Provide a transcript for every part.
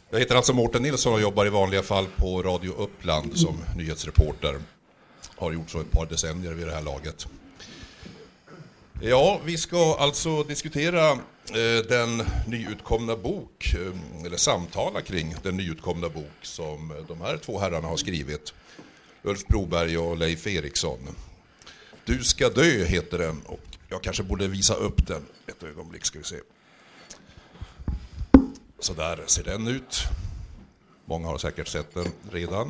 Jag heter alltså Mårten Nilsson och jobbar i vanliga fall på Radio Uppland som nyhetsreporter. Har gjort så ett par decennier vid det här laget. Ja, vi ska alltså diskutera den nyutkomna bok, eller samtala kring den nyutkomna bok som de här två herrarna har skrivit. Ulf Broberg och Leif Eriksson. Du ska dö heter den, och jag kanske borde visa upp den ett ögonblick, ska vi se. Så där ser den ut. Många har säkert sett den redan.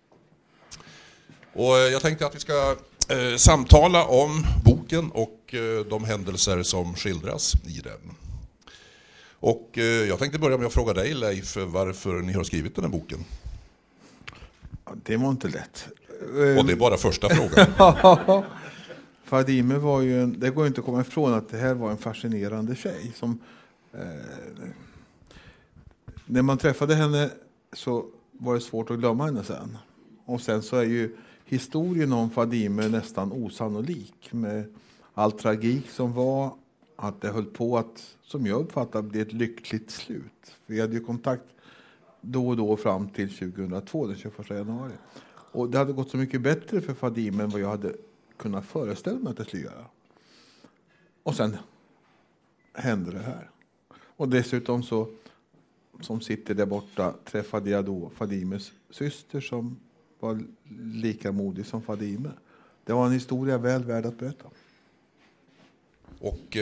Och jag tänkte att vi ska samtala om boken och de händelser som skildras i den. Och jag tänkte börja med att fråga dig, Leif, varför ni har skrivit den här boken. Ja, det var inte lätt. Och det är bara första frågan. Fadime var ju det går inte att komma ifrån att det här var en fascinerande tjej som när man träffade henne så var det svårt att glömma henne sen. Och sen så är ju historien om Fadime nästan osannolik med all tragik som var, att det höll på att, som jag uppfattar, bli ett lyckligt slut. Vi hade ju kontakt då och då fram till 2002, den 21 januari. Och det hade gått så mycket bättre för Fadime än vad jag hade kunnat föreställa mig att det skulle göra. Och sen hände det här. Och dessutom så, som sitter där borta, träffade jag då Fadimes syster som var lika modig som Fadime. Det var en historia väl värd att berätta. Och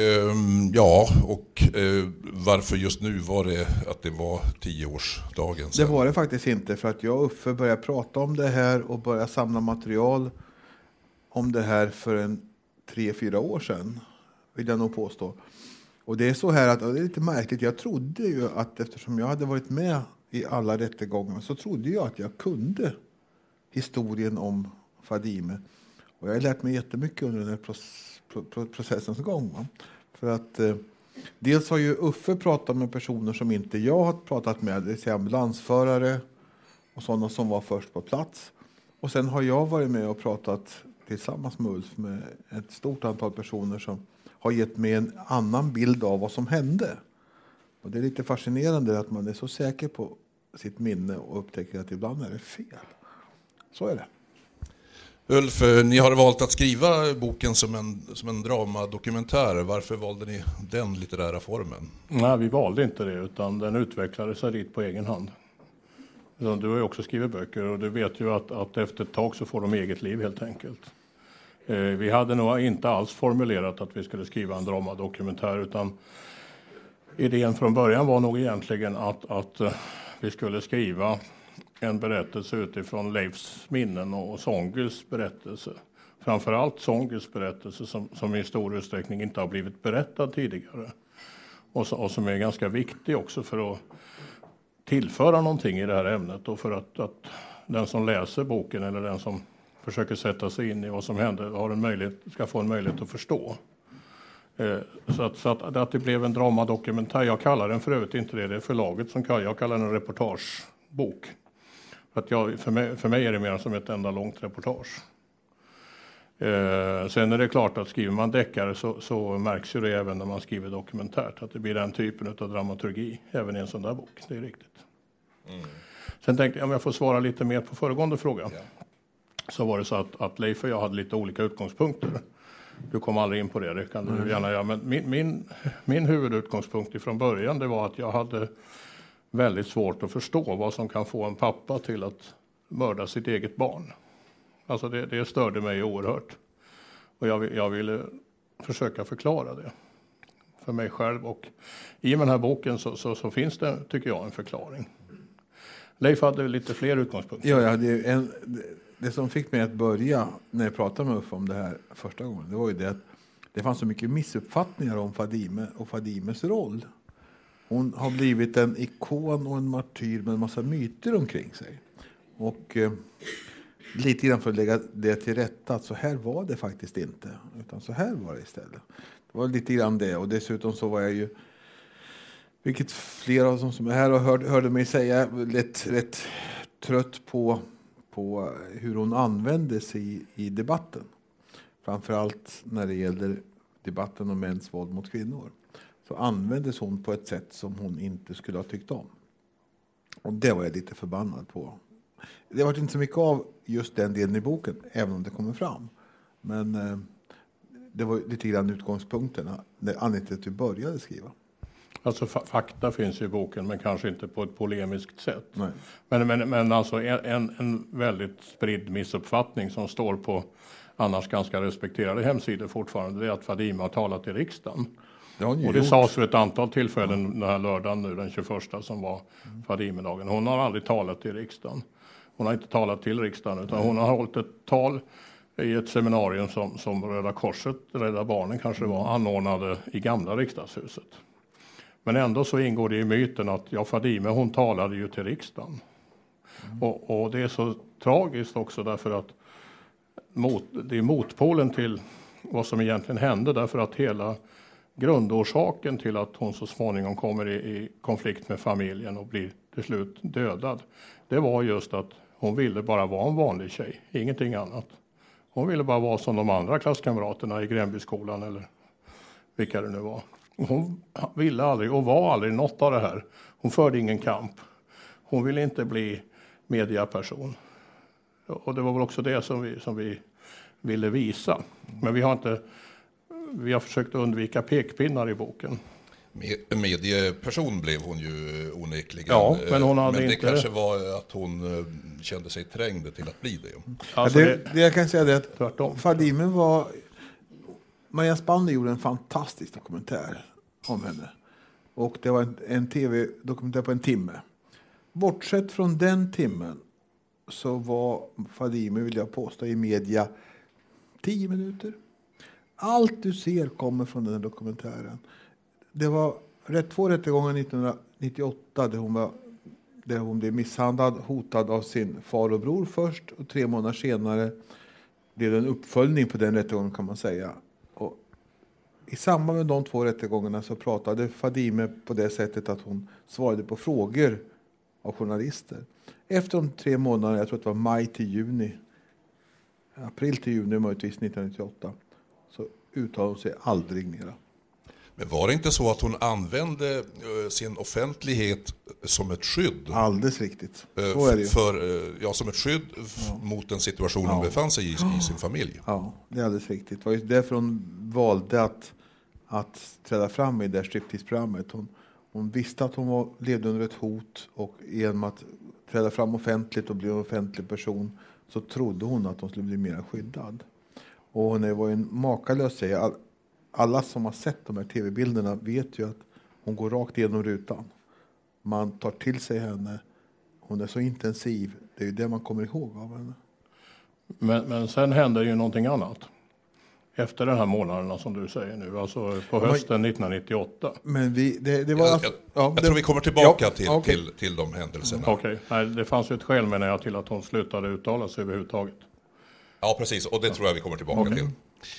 varför just nu var det att det var 10-årsdagen sedan? Det var det faktiskt inte, för att jag och Uffe började prata om det här och började samla material om det här för 3-4 år sedan, vill jag nog påstå. Och det är så här att, och det är lite märkligt, jag trodde ju att eftersom jag hade varit med i alla rättegångar så trodde jag att jag kunde historien om Fadime. Och jag har lärt mig jättemycket under den här processens gång. Va? För att dels har ju Uffe pratat med personer som inte jag har pratat med, det vill säga ambulansförare och sådana som var först på plats. Och sen har jag varit med och pratat tillsammans med Ulf med ett stort antal personer som har gett mig en annan bild av vad som hände. Och det är lite fascinerande att man är så säker på sitt minne och upptäcker att ibland är det fel. Så är det. Ulf, ni har valt att skriva boken som en dramadokumentär. Varför valde ni den litterära formen? Nej, vi valde inte det, utan den utvecklade sig dit på egen hand. Du har ju också skrivit böcker och du vet ju att efter ett tag så får de eget liv helt enkelt. Vi hade nog inte alls formulerat att vi skulle skriva en dramadokumentär, utan idén från början var nog egentligen att vi skulle skriva en berättelse utifrån Leifs minnen och Sångyls berättelse. Framförallt Sångyls berättelse som i stor utsträckning inte har blivit berättad tidigare. Och som är ganska viktig också för att tillföra någonting i det här ämnet. Och för att den som läser boken eller den som försöker sätta sig in i vad som hände ska få en möjlighet att förstå. Så att det blev en dramadokumentär. Jag kallar den för övrigt inte det är förlaget som jag kallar den en reportagebok. För mig är det mer som ett enda långt reportage. Sen är det klart att skriver man deckare så märks ju det även när man skriver dokumentärt. Att det blir den typen av dramaturgi även i en sån där bok. Det är riktigt. Mm. Sen tänkte jag om jag får svara lite mer på föregående fråga. Ja. Så var det så att Leif och jag hade lite olika utgångspunkter. Du kom aldrig in på det kan du gärna göra. Men min huvudutgångspunkt ifrån början det var att jag hade väldigt svårt att förstå vad som kan få en pappa till att mörda sitt eget barn. Alltså det störde mig oerhört. Och jag ville försöka förklara det för mig själv. Och i den här boken så finns det, tycker jag, en förklaring. Leif hade lite fler utgångspunkter. Ja, det som fick mig att börja när jag pratade med Uffe om det här första gången, det var ju det att det fanns så mycket missuppfattningar om Fadime och Fadimes roll. Hon har blivit en ikon och en martyr med en massa myter omkring sig. Och lite grann för att lägga det till rätta att så här var det faktiskt inte. Utan så här var det istället. Det var lite grann det. Och dessutom så var jag ju, vilket flera av som är här och hörde mig säga, rätt trött på hur hon använde sig i debatten. Framförallt när det gäller debatten om mäns våld mot kvinnor. Så användes hon på ett sätt som hon inte skulle ha tyckt om. Och det var jag lite förbannad på. Det var inte så mycket av just den delen i boken, även om det kommer fram. Men det var lite grann utgångspunkterna, anledningen till att vi började skriva. Alltså fakta finns i boken, men kanske inte på ett polemiskt sätt. Nej. Men alltså en väldigt spridd missuppfattning som står på annars ganska respekterade hemsidor fortfarande, det är att Fadime har talat i riksdagen. Och det sades för ett antal tillfällen den här lördagen nu, den 21 som var Fadime-dagen. Hon har aldrig talat i riksdagen. Hon har inte talat till riksdagen, utan hon har hållit ett tal i ett seminarium som Röda Korset, Rädda Barnen kanske det var, anordnade i gamla riksdagshuset. Men ändå så ingår det i myten att Fadime, hon talade ju till riksdagen. Och det är så tragiskt också därför att det är motpolen till vad som egentligen hände, därför att hela grundorsaken till att hon så småningom kommer i konflikt med familjen och blir till slut dödad, det var just att hon ville bara vara en vanlig tjej, ingenting annat. Hon ville bara vara som de andra klasskamraterna i Gränbyskolan eller vilka det nu var. Hon ville aldrig och var aldrig något av det här. Hon förde ingen kamp. Hon ville inte bli mediaperson. Och det var väl också det som vi ville visa. Men vi har försökt undvika pekpinnar i boken. Medieperson blev hon ju onekligen. Ja, men hon hade men det inte... kanske var att hon kände sig trängd till att bli det. Alltså det jag kan säga är att tvärtom. Fadime var... Maja Spander gjorde en fantastisk dokumentär om henne. Och det var en tv-dokumentär på en timme. Bortsett från den timmen så var Fadime, vill jag påstå, i media 10 minuter. Allt du ser kommer från den här dokumentären. Det var två rättegångar 1998 där hon blev misshandlad, hotad av sin far och bror först. Och 3 månader senare blev det en uppföljning på den rättegången, kan man säga. Och i samband med de 2 rättegångarna så pratade Fadime på det sättet att hon svarade på frågor av journalister. Efter de 3 månaderna, jag tror att det var april till juni möjligtvis 1998, så uttalade hon sig aldrig mera. Men var det inte så att hon använde sin offentlighet som ett skydd? Alldeles riktigt. Så är det ju. Som ett skydd mot den situation hon befann sig i sin familj. Ja, det är alldeles riktigt. Det var just därför hon valde att träda fram i det där striptease-programmet. Hon visste att hon levde under ett hot, och genom att träda fram offentligt och bli en offentlig person så trodde hon att hon skulle bli mer skyddad. Och hon var en makalös tjej. Alla som har sett de här tv-bilderna vet ju att hon går rakt igenom rutan. Man tar till sig henne. Hon är så intensiv. Det är ju det man kommer ihåg av henne. Men sen händer ju någonting annat. Efter den här månaderna som du säger nu. Alltså på hösten 1998. Men jag tror vi kommer tillbaka till de händelserna. Okej. Nej, det fanns ju ett skäl, menar jag, till att hon slutade uttala sig överhuvudtaget. Ja, precis. Och det tror jag vi kommer tillbaka till.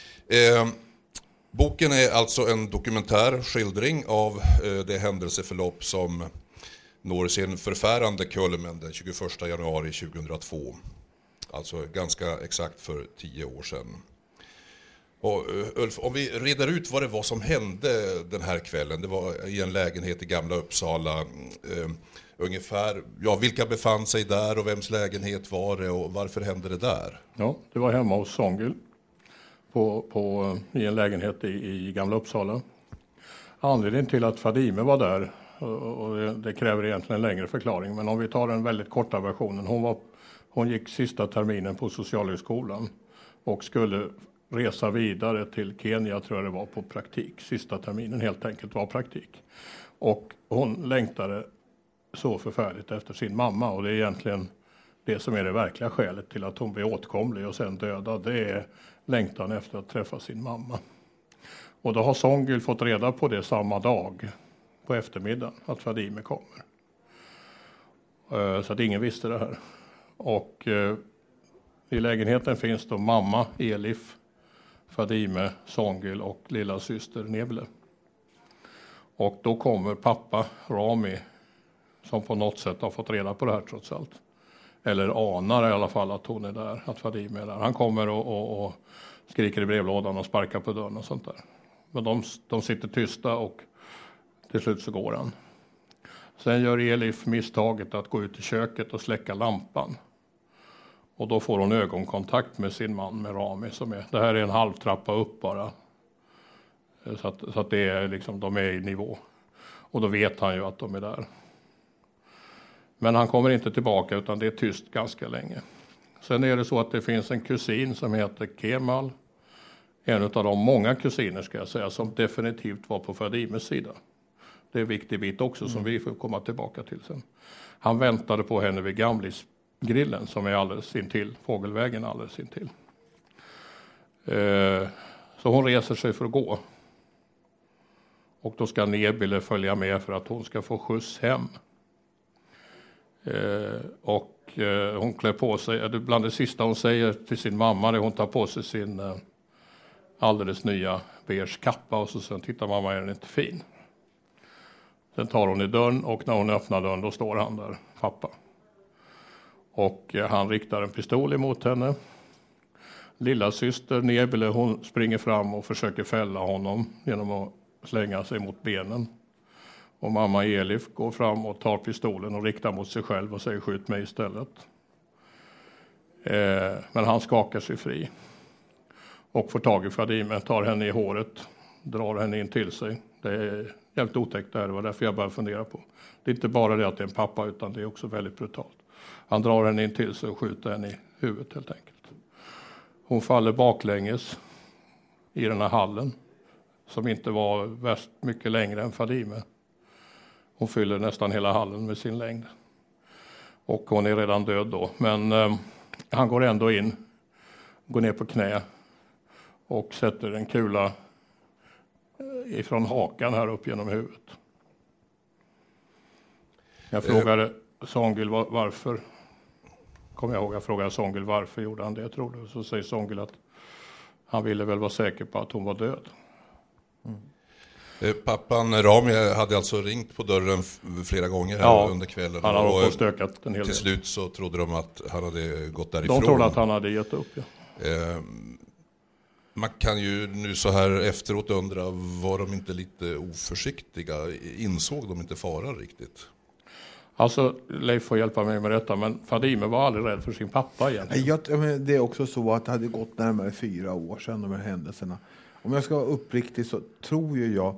Boken är alltså en dokumentär skildring av det händelseförlopp som når sin förfärande kulmen den 21 januari 2002. Alltså ganska exakt för 10 år sedan. Och Ulf, om vi reder ut vad det var som hände den här kvällen. Det var i en lägenhet i Gamla Uppsala. Ungefär, vilka befann sig där och vems lägenhet var det och varför hände det där? Ja, det var hemma hos Songül i en lägenhet i Gamla Uppsala. Anledningen till att Fadime var där, och det kräver egentligen en längre förklaring, men om vi tar den väldigt korta versionen. Hon gick sista terminen på Socialhögskolan och skulle resa vidare till Kenya, tror jag det var, på praktik. Sista terminen helt enkelt var praktik. Och hon längtade så förfärligt efter sin mamma, och det är egentligen det som är det verkliga skälet till att hon blir åtkomlig och sen dödad. Det är längtan efter att träffa sin mamma. Och då har Songül fått reda på det samma dag på eftermiddagen, att Fadime kommer. Så att ingen visste det här. Och i lägenheten finns då mamma Elif, Fadime, Songül och lilla syster Neble. Och då kommer pappa Rami, som på något sätt har fått reda på det här trots allt. Eller anar i alla fall att hon är där, att Fadime är där. Han kommer och skriker i brevlådan och sparkar på dörren och sånt där. Men de sitter tysta och till slut så går han. Sen gör Elif misstaget att gå ut i köket och släcka lampan. Och då får hon ögonkontakt med sin man, med Rami. Det här är en halv trappa upp bara. Så att det är liksom, de är i nivå. Och då vet han ju att de är där. Men han kommer inte tillbaka, utan det är tyst ganska länge. Sen är det så att det finns en kusin som heter Kemal. En av de många kusiner, ska jag säga, som definitivt var på Fadimes sida. Det är en viktig bit också som vi får komma tillbaka till sen. Han väntade på henne vid Gamlisgrillen som är alldeles intill, Fågelvägen alldeles intill. Så hon reser sig för att gå. Och då ska Nebile följa med för att hon ska få skjuts hem. Hon klär på sig, bland det sista hon säger till sin mamma, är hon tar på sig sin alldeles nya beige kappa, och så sen tittar mamma, är den inte fin? Sen tar hon i dörren, och när hon öppnar dörren då står han där, pappa. Och han riktar en pistol emot henne. Lilla syster Nebile, hon springer fram och försöker fälla honom genom att slänga sig mot benen. Och mamma Elif går fram och tar pistolen och riktar mot sig själv och säger skjut mig istället. Men han skakar sig fri. Och får tag i Fadime, tar henne i håret, drar henne in till sig. Det är jävligt otäckt det här, det var därför jag började fundera på. Det är inte bara det att det är en pappa, utan det är också väldigt brutalt. Han drar henne in till sig och skjuter henne i huvudet helt enkelt. Hon faller baklänges i den här hallen, som inte var värst mycket längre än Fadime. Hon fyller nästan hela hallen med sin längd. Och hon är redan död då. Men han går ändå in, går ner på knä och sätter en kula ifrån hakan här upp genom huvudet. Jag frågade Songül varför. Kommer jag ihåg, jag frågade Songül varför gjorde han det, jag tror det. Så säger Songül att han ville väl vara säker på att hon var död. Pappan Rami hade alltså ringt på dörren flera gånger här under kvällen. Han hade också stökat en hel del. Till slut så trodde de att han hade gått därifrån. De trodde att han hade gett upp, ja. Man kan ju nu så här efteråt undra, var de inte lite oförsiktiga? Insåg de inte faran riktigt? Alltså, Leif får hjälpa mig med detta, men Fadime var aldrig rädd för sin pappa egentligen. Det är också så att det hade gått närmare 4 år sedan de här händelserna. Om jag ska vara uppriktig så tror ju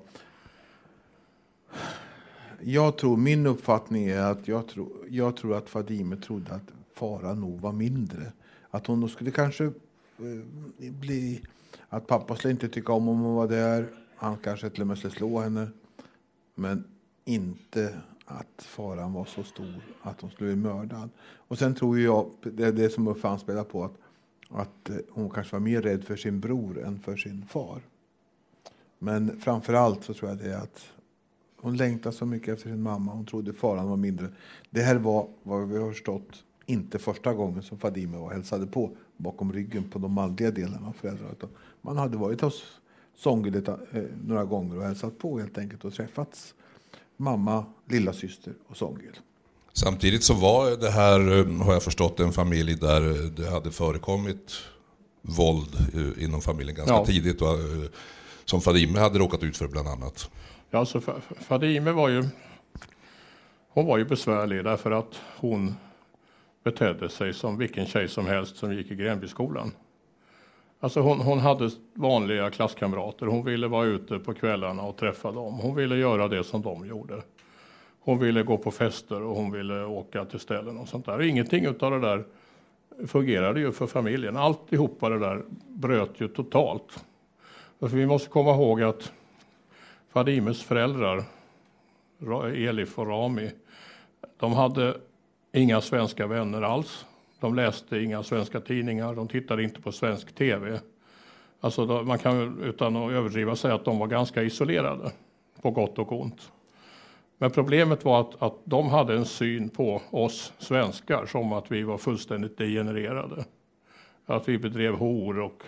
min uppfattning är att jag tror att Fadime trodde att faran nog var mindre. Att hon då skulle kanske bli, att pappa skulle inte tycka om hon var där. Han kanske till och med skulle slå henne. Men inte att faran var så stor att hon skulle bli mördad. Och sen tror jag, det är det som Uffe anspelar på, att hon kanske var mer rädd för sin bror än för sin far. Men framförallt så tror jag det är att hon längtade så mycket efter sin mamma. Hon trodde faran var mindre. Det här var, vad vi har förstått, inte första gången som Fadime var hälsade på bakom ryggen på de manliga delarna av föräldrarna. Man hade varit hos Songül några gånger och hälsat på helt enkelt och träffats. Mamma, lilla syster och Songül. Samtidigt så var det här, har jag förstått, en familj där det hade förekommit våld inom familjen ganska tidigt. Och, som Fadime hade råkat ut för bland annat. Ja, så Fadime var ju besvärlig därför att hon betedde sig som vilken tjej som helst som gick i Gränbyskolan. Alltså hon hade vanliga klasskamrater. Hon ville vara ute på kvällarna och träffa dem. Hon ville göra det som de gjorde. Hon ville gå på fester och hon ville åka till ställen och sånt där. Ingenting utav det där fungerade ju för familjen. Alltihopa det där bröt ju totalt. För vi måste komma ihåg att Fadimes föräldrar, Elif och Rami, de hade inga svenska vänner alls. De läste inga svenska tidningar, de tittade inte på svensk tv. Alltså man kan utan att överdriva säga att de var ganska isolerade, på gott och ont. Men problemet var att de hade en syn på oss svenskar som att vi var fullständigt degenererade. Att vi bedrev hor och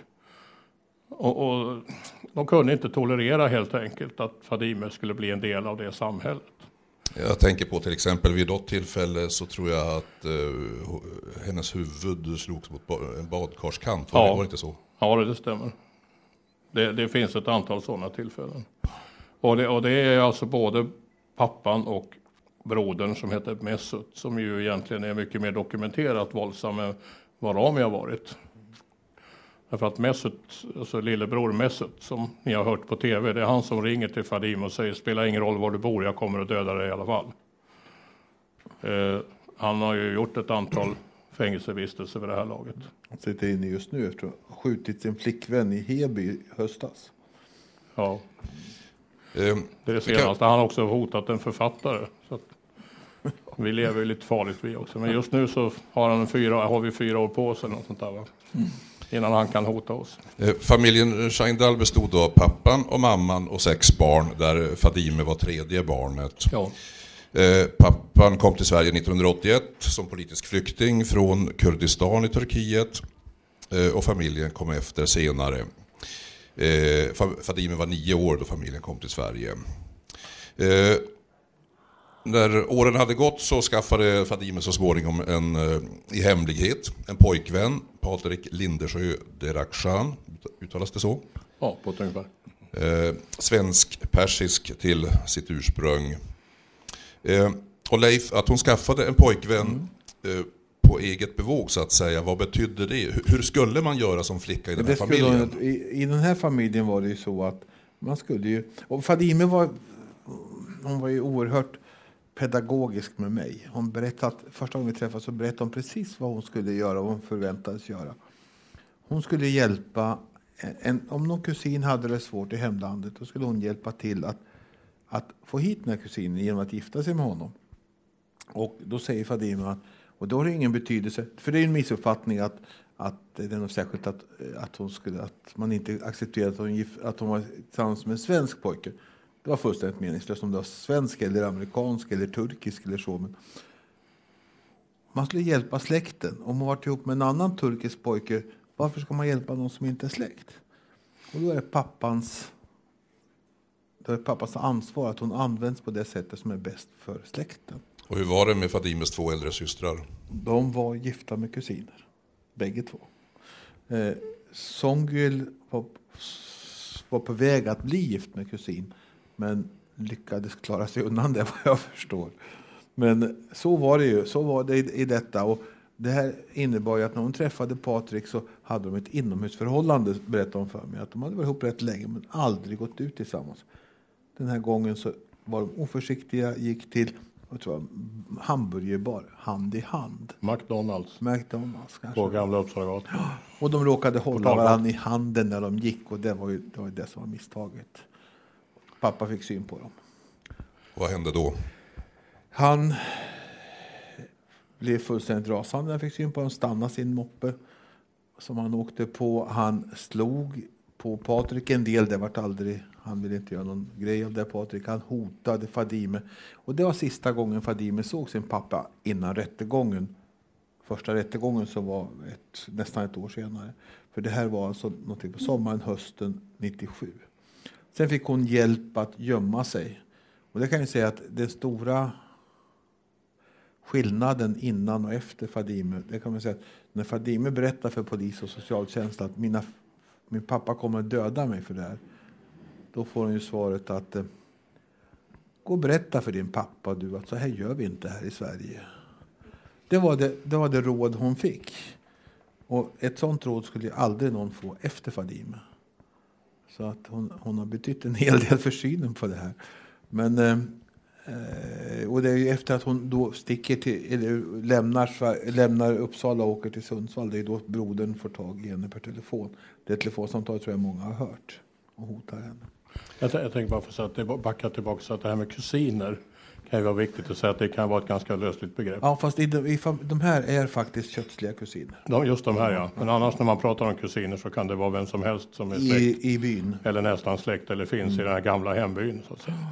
de kunde inte tolerera helt enkelt att Fadime skulle bli en del av det samhället. Jag tänker på till exempel vid något tillfälle så tror jag att hennes huvud slogs mot en badkarskant. Var det inte så? Ja, det stämmer. Det finns ett antal sådana tillfällen. Och det är alltså både pappan och brodern som heter Mesut, som ju egentligen är mycket mer dokumenterat våldsam än vad Rami har varit. Därför att Mesut, alltså lillebror Mesut, som ni har hört på tv, det är han som ringer till Fadime och säger: spelar ingen roll var du bor, jag kommer att döda dig i alla fall. Han har ju gjort ett antal fängelsevistelser vid det här laget. Han sitter inne just nu efter att ha skjutit sin flickvän i Heby i höstas. Ja. Det är det senaste. Han har också hotat en författare. Så att vi lever ju lite farligt vi också. Men just nu så har vi 4 år på oss eller något sånt där, va? Innan han kan hota oss. Familjen Scheindal bestod av pappan och mamman och 6 barn, där Fadime var 3:e barnet. Ja. Pappan kom till Sverige 1981 som politisk flykting från Kurdistan i Turkiet, och familjen kom efter senare. Fadime var 9 år då familjen kom till Sverige. När åren hade gått så skaffade Fadime så småningom i hemlighet en pojkvän, Patrik Lindersjö Derakhshan, uttalas det så? Ja, på ett ungefär. Svensk-persisk till sitt ursprung. Och Leif, att hon skaffade en pojkvän på eget bevåg så att säga, vad betydde det? Hur skulle man göra som flicka i den här familjen? I den här familjen var det ju så att man skulle ju... Och Fadime var ju oerhört pedagogisk med mig. Hon berättade, första gången vi träffades så berättade hon precis vad hon skulle göra och vad hon förväntades göra. Hon skulle hjälpa, om någon kusin hade det svårt i hemlandet, då skulle hon hjälpa till att få hit den här kusinen genom att gifta sig med honom. Och då säger Fadime att, och då har det ingen betydelse, för det är en missuppfattning att det är något särskilt att man inte accepterade att hon var tillsammans med en svensk pojke. Det var fullständigt meningslöst om det var svensk eller amerikansk eller turkisk eller så. Men man skulle hjälpa släkten. Om man varit ihop med en annan turkisk pojke, varför ska man hjälpa någon som inte är släkt? Och då är det pappans ansvar att hon används på det sättet som är bäst för släkten. Och hur var det med Fadimes 2 äldre systrar? De var gifta med kusiner. Bägge 2. Songül var på väg att bli gift med kusin. Men lyckades klara sig undan det, vad jag förstår. Men så var det ju. Så var det i detta. Och det här innebar ju att när hon träffade Patrik så hade de ett inomhusförhållande, berättade de för mig. Att de hade varit ihop rätt länge men aldrig gått ut tillsammans. Den här gången så var de oförsiktiga, gick till hamburgerbar, hand i hand. McDonalds kanske. På Gamla Uppsalagatan. Ja, och de råkade hålla varandra i handen när de gick, och det var ju det som var misstaget. Pappa fick syn på dem. Vad hände då? Han blev fullständigt rasande när han fick syn på dem, stannade sin moppe som han åkte på. Han slog på Patrik en del, det var aldrig, han ville inte göra någon grej av det, Patrik. Han hotade Fadime. Och det var sista gången Fadime såg sin pappa innan rättegången. Första rättegången så var nästan ett år senare. För det här var alltså något på sommaren, hösten 97. Sen fick hon hjälp att gömma sig. Och det kan jag säga att den stora skillnaden innan och efter Fadime, det kan man säga att när Fadime berättar för polis och socialtjänst att min pappa kommer att döda mig för det här, då får hon ju svaret att gå och berätta för din pappa du att så här gör vi inte här i Sverige. Det var det råd hon fick. Och ett sånt råd skulle ju aldrig någon få efter Fadime. Så att hon har betytt en hel del för synen på det här. Men och det är ju efter att hon då sticker till, eller lämnar Uppsala och åker till Sundsvall, det är då brodern får tag i henne per telefon. Det telefonsamtal tror jag många har hört och hotar henne. Jag tänker bara för att backa tillbaka så att det här med kusiner kan ju vara viktigt att säga att det kan vara ett ganska lösligt begrepp. Ja, fast de här är faktiskt kötsliga kusiner. Just de här, ja. Men annars när man pratar om kusiner så kan det vara vem som helst som är släkt. I byn. Eller nästan släkt eller finns i den här gamla hembyn så att säga.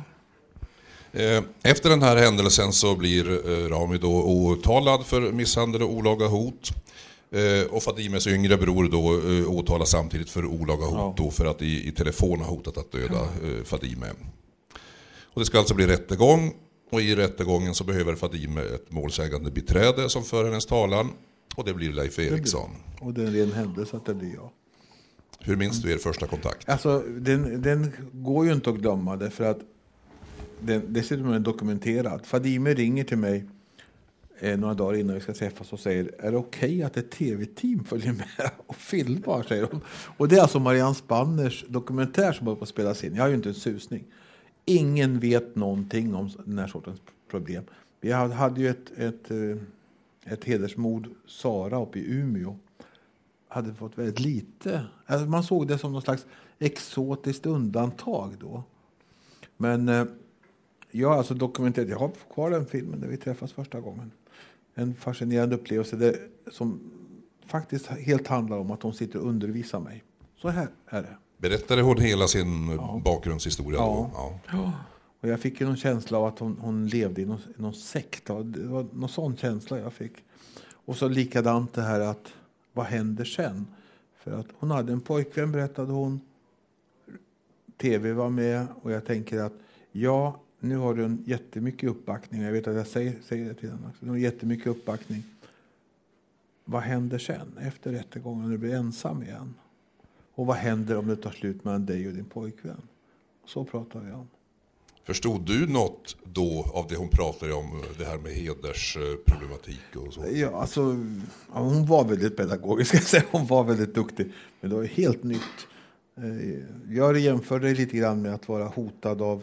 Efter den här händelsen så blir Rami då åtalad för misshandel och olaga hot. Och Fadimes yngre bror då åtalas samtidigt för olaga hot då för att i telefon har hotat att döda Fadime. Och det ska alltså bli rättegång, och i rättegången så behöver Fadime ett målsägande beträde som för hennes talan, och det blir Leif Eriksson. Och det är en ren händelse att det blir jag. Hur minns du er första kontakt? Alltså den går ju inte att glömma det, för att dessutom är den dokumenterad. Fadime ringer till mig några dagar innan vi ska träffas och säger, är det okej att ett tv-team följer med och filmar, säger de. Och det är alltså Marianne Spanners dokumentär som håller på att spelas in. Jag har ju inte en susning. Ingen vet någonting om den här sortens problem. Vi hade ju ett hedersmord, Sara, uppe i Umeå. Hade fått väldigt lite. Alltså man såg det som någon slags exotiskt undantag då. Men jag har alltså dokumenterat, jag har kvar den filmen där vi träffas första gången. En fascinerande upplevelse som faktiskt helt handlar om att hon sitter och undervisar mig. Så här är det. Berättade hon hela sin bakgrundshistoria då? Ja. Och jag fick ju någon känsla av att hon levde i någon sekt. Det var någon sån känsla jag fick. Och så likadant det här att vad händer sen? För att hon hade en pojkvän, berättade hon. TV var med och jag tänker att nu har du en jättemycket uppbackning. Jag vet att jag säger det till henne också. Du har jättemycket uppbackning. Vad händer sen efter rättegången när du blir ensam igen? Och vad händer om det tar slut mellan dig och din pojkvän? Så pratar vi om. Förstod du något då av det hon pratade om, det här med hedersproblematik och så? Ja, alltså, hon var väldigt pedagogisk, ska jag säga. Hon var väldigt duktig. Men det var helt nytt. Jag jämförde lite grann med att vara hotad av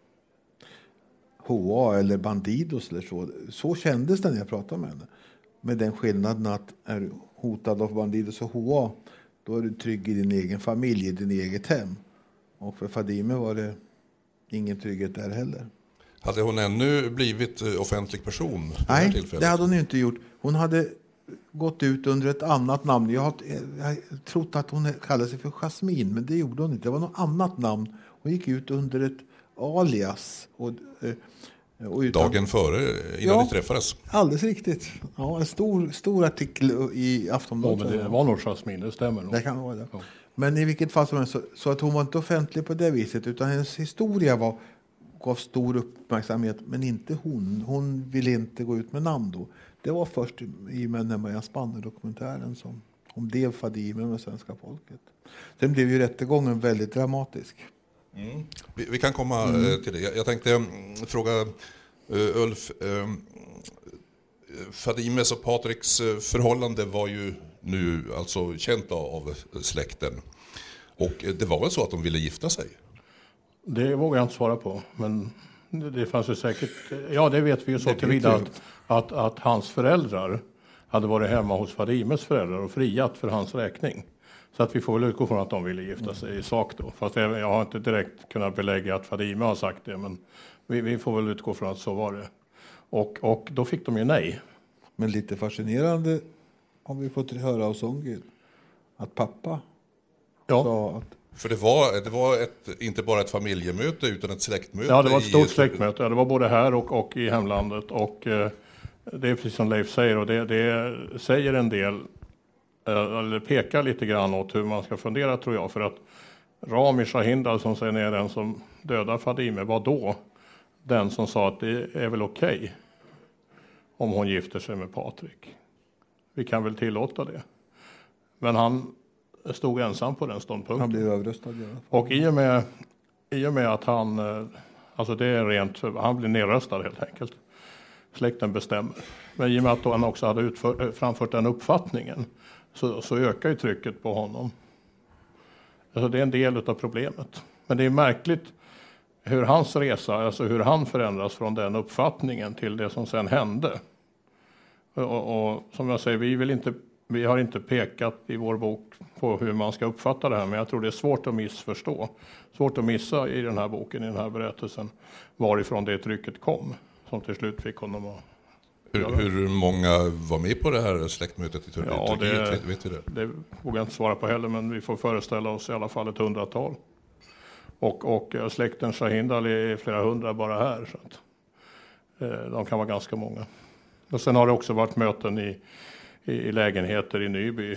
HA eller Bandidos eller så. Så kändes det när jag pratade med henne. Med den skillnaden att är du hotad av Bandidos och HA, då är du trygg i din egen familj, i din eget hem. Och för Fadime var det ingen trygghet där heller. Hade hon ännu blivit offentlig person? Nej, det hade hon inte gjort. Hon hade gått ut under ett annat namn. Jag trott att hon kallade sig för Jasmine, men det gjorde hon inte. Det var något annat namn. Hon gick ut under ett alias. Och dagen före, innan ni träffades? Alldeles riktigt. Ja, en stor artikel i Aftonbladet. Ja, men det var nog Jasmine, det stämmer nog. Det kan vara det. Ja. Men i vilket fall som helst så att hon var inte offentlig på det viset, utan hennes historia gav stor uppmärksamhet, men inte hon. Hon ville inte gå ut med namn då. Det var först i med den Marianne Spanner-dokumentären som om det Fadime med svenska folket. Sen blev ju rättegången väldigt dramatisk. Mm. Vi kan komma till det. Jag tänkte fråga Ulf. Fadimes och Patriks förhållande var ju nu alltså känt av släkten. Och det var väl så att de ville gifta sig? Det vågar jag inte svara på. Men det fanns ju säkert... Ja, det vet vi ju så tillvida att hans föräldrar hade varit hemma hos Fadimes föräldrar och friat för hans räkning. Så att vi får väl utgå från att de ville gifta sig i sak då. Fast jag har inte direkt kunnat belägga att Fadime har sagt det. Men vi får väl utgå från att så var det. Och då fick de ju nej. Men lite fascinerande har vi fått höra av Songül. Att pappa sa att... För det var inte bara ett familjemöte utan ett släktmöte. Ja, det var ett stort släktmöte. Det var både här och i hemlandet. Och det är precis som Leif säger. Och det säger en del... eller pekar lite grann åt hur man ska fundera, tror jag. För att Rami Shahindal, som sen är den som dödar Fadime, var då den som sa att det är väl okej om hon gifter sig med Patrik. Vi kan väl tillåta det. Men han stod ensam på den ståndpunkten. Han blev överröstad. Och i och med att han, alltså det är rent, han blev nedröstad helt enkelt. Släkten bestämmer. Men i och med att han också hade framfört den uppfattningen, så ökar ju trycket på honom. Alltså det är en del av problemet. Men det är märkligt hur hans resa, alltså hur han förändras från den uppfattningen till det som sen hände. Och som jag säger, vi har inte pekat i vår bok på hur man ska uppfatta det här, men jag tror det är svårt att missförstå. Svårt att missa i den här boken, i den här berättelsen, varifrån det trycket kom, som till slut fick honom att... Hur många var med på det här släktmötet i Turkiet? Ja, vet vi det? Det vågar jag inte svara på heller, men vi får föreställa oss i alla fall 100-tal. Och släkten Shahindal är flera hundra bara här, så att, de kan vara ganska många. Och sen har det också varit möten i lägenheter i Nyby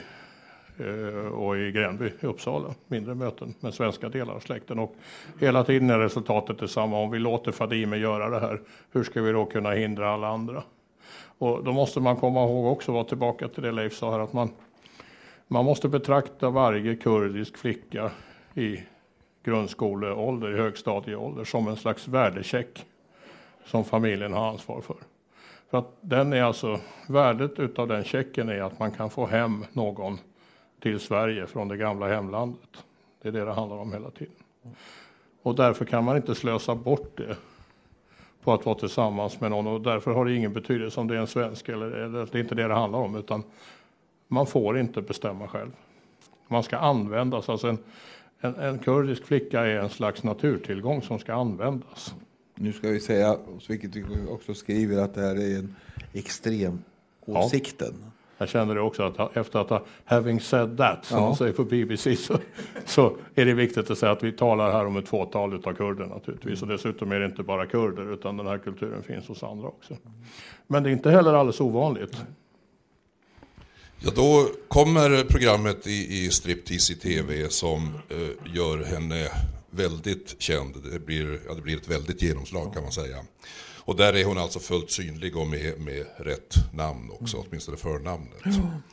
och i Gränby i Uppsala. Mindre möten med svenska delar av släkten. Och hela tiden är resultatet detsamma. Om vi låter Fadime göra det här, hur ska vi då kunna hindra alla andra? Och då måste man komma ihåg också, vara tillbaka till det Leif sa här, att man måste betrakta varje kurdisk flicka i grundskoleålder, i högstadieålder, som en slags värdecheck som familjen har ansvar för. För att den är alltså, värdet utav den checken är att man kan få hem någon till Sverige från det gamla hemlandet. Det är det handlar om hela tiden. Och därför kan man inte slösa bort det på att vara tillsammans med någon. Och därför har det ingen betydelse om det är en svensk eller det är inte det handlar om. Utan man får inte bestämma själv. Man ska användas. Alltså en kurdisk flicka är en slags naturtillgång som ska användas. Nu ska vi säga, vilket vi också skriver, att det här är en extrem åsikten. Ja. Jag känner det också att efter att ha having said that, som man säger på BBC, så är det viktigt att säga att vi talar här om ett fåtal utav kurder naturligtvis. Och dessutom är det inte bara kurder, utan den här kulturen finns hos andra också. Men det är inte heller alldeles ovanligt. Ja, då kommer programmet i Striptease i TV som gör henne väldigt känd. Det blir ett väldigt genomslag kan man säga. Och där är hon alltså fullt synlig och med rätt namn också, åtminstone förnamnet.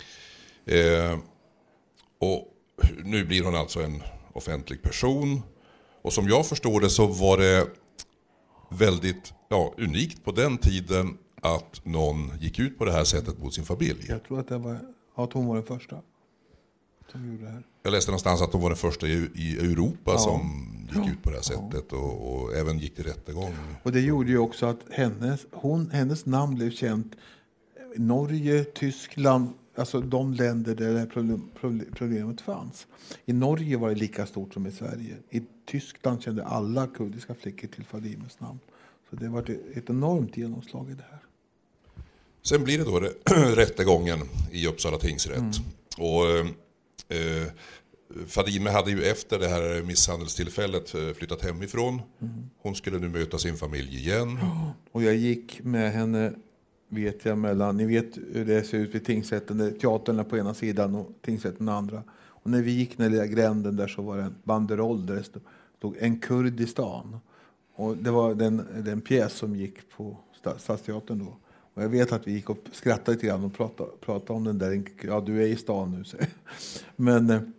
Och nu blir hon alltså en offentlig person. Och som jag förstår det så var det väldigt unikt på den tiden att någon gick ut på det här sättet mot sin familj. Jag tror att hon var den första som gjorde det här. Jag läste någonstans att hon var den första i Europa som gick ut på det här sättet och även gick till rättegång. Och det gjorde ju också att hennes namn blev känt. Norge, Tyskland, alltså de länder där det här problemet fanns. I Norge var det lika stort som i Sverige. I Tyskland kände alla kurdiska flickor till Fadimes namn. Så det var ett enormt genomslag i det här. Sen blir det då rättegången i Uppsala tingsrätt. Och Fadime hade ju efter det här misshandelstillfället flyttat hemifrån. Hon skulle nu möta sin familj igen. Och jag gick med henne, vet jag, mellan, ni vet hur det ser ut vid tingsrätten, teatern är på ena sidan och tingsrätten den andra. Och när vi gick den lilla gränden där så var det en banderoll där det stod en Kurdistan. Och det var den pjäs som gick på Stadsteatern då. Och jag vet att vi gick och skrattade lite grann och pratade om den där, ja du är i stan nu. Så. Men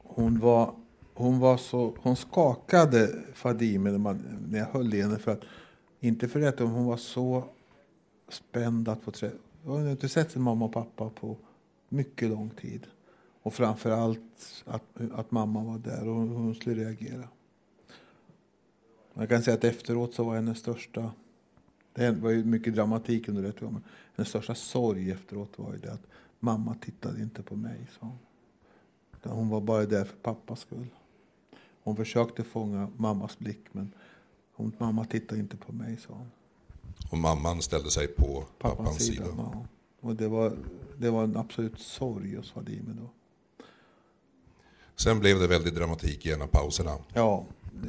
hon skakade Fadime när jag höll i henne, för att, inte för det, hon var så spänd att få träffa. Jag har inte sett sin mamma och pappa på mycket lång tid. Och framförallt att mamma var där och hon skulle reagera. Jag kan säga att efteråt så var hennes största, det var ju mycket dramatik under det, men hennes största sorg efteråt var ju det att mamma tittade inte på mig, så hon var bara där för pappas skull. Hon försökte fånga mammas blick, men mamma tittade inte på mig, sa hon. Och mamman ställde sig på pappans sida. Ja. Och det var en absolut sorg hos Fadime då. Sen blev det väldigt dramatik i en av pauserna. Ja,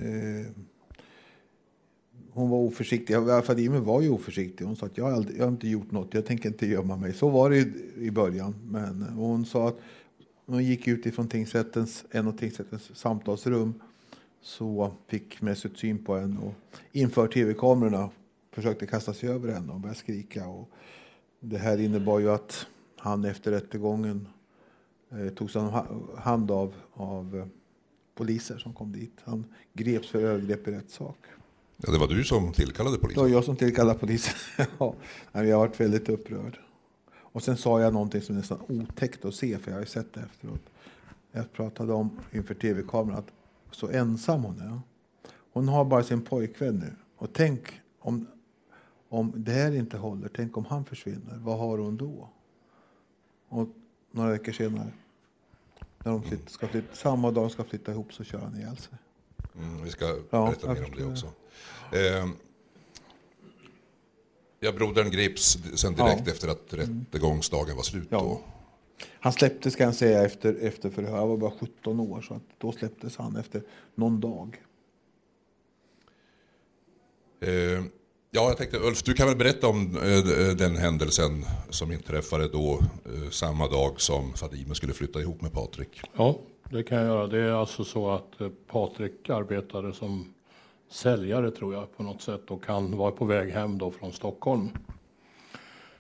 hon var oförsiktig. Fadime var ju oförsiktig. Hon sa att jag har inte gjort något. Jag tänker inte gömma mig. Så var det i början. Men hon sa att hon gick ut ifrån en av tingsrättens samtalsrum, så fick Mesut syn på henne och inför tv-kamerorna försökte kasta sig över henne och börja skrika. Och det här innebar ju att han efter rättegången togs hand av poliser som kom dit. Han greps för övergrepp i rättssak. Ja, det var du som tillkallade polisen? Det var jag som tillkallade polisen. Ja, jag har varit väldigt upprörd. Och sen sa jag någonting som är nästan otäckt att se, för jag har ju sett det efteråt. Jag pratade om inför tv-kameran att så ensam hon är. Hon har bara sin pojkvän nu. Och tänk om det här inte håller, tänk om han försvinner. Vad har hon då? Och några veckor senare, när de ska flytta, samma dag ska flytta ihop, så kör han ihjäl sig. Vi ska berätta mer om det också. Brodern greps sen direkt efter att rättegångsdagen var slut. Då. Han släpptes, kan jag säga, efter förhör. Han var bara 17 år, så att då släpptes han efter någon dag. Jag tänkte, Ulf, du kan väl berätta om den händelsen som inträffade då samma dag som Fadime skulle flytta ihop med Patrik. Ja, det kan jag göra. Det är alltså så att Patrik arbetade som säljare, tror jag, på något sätt, och han var på väg hem då från Stockholm.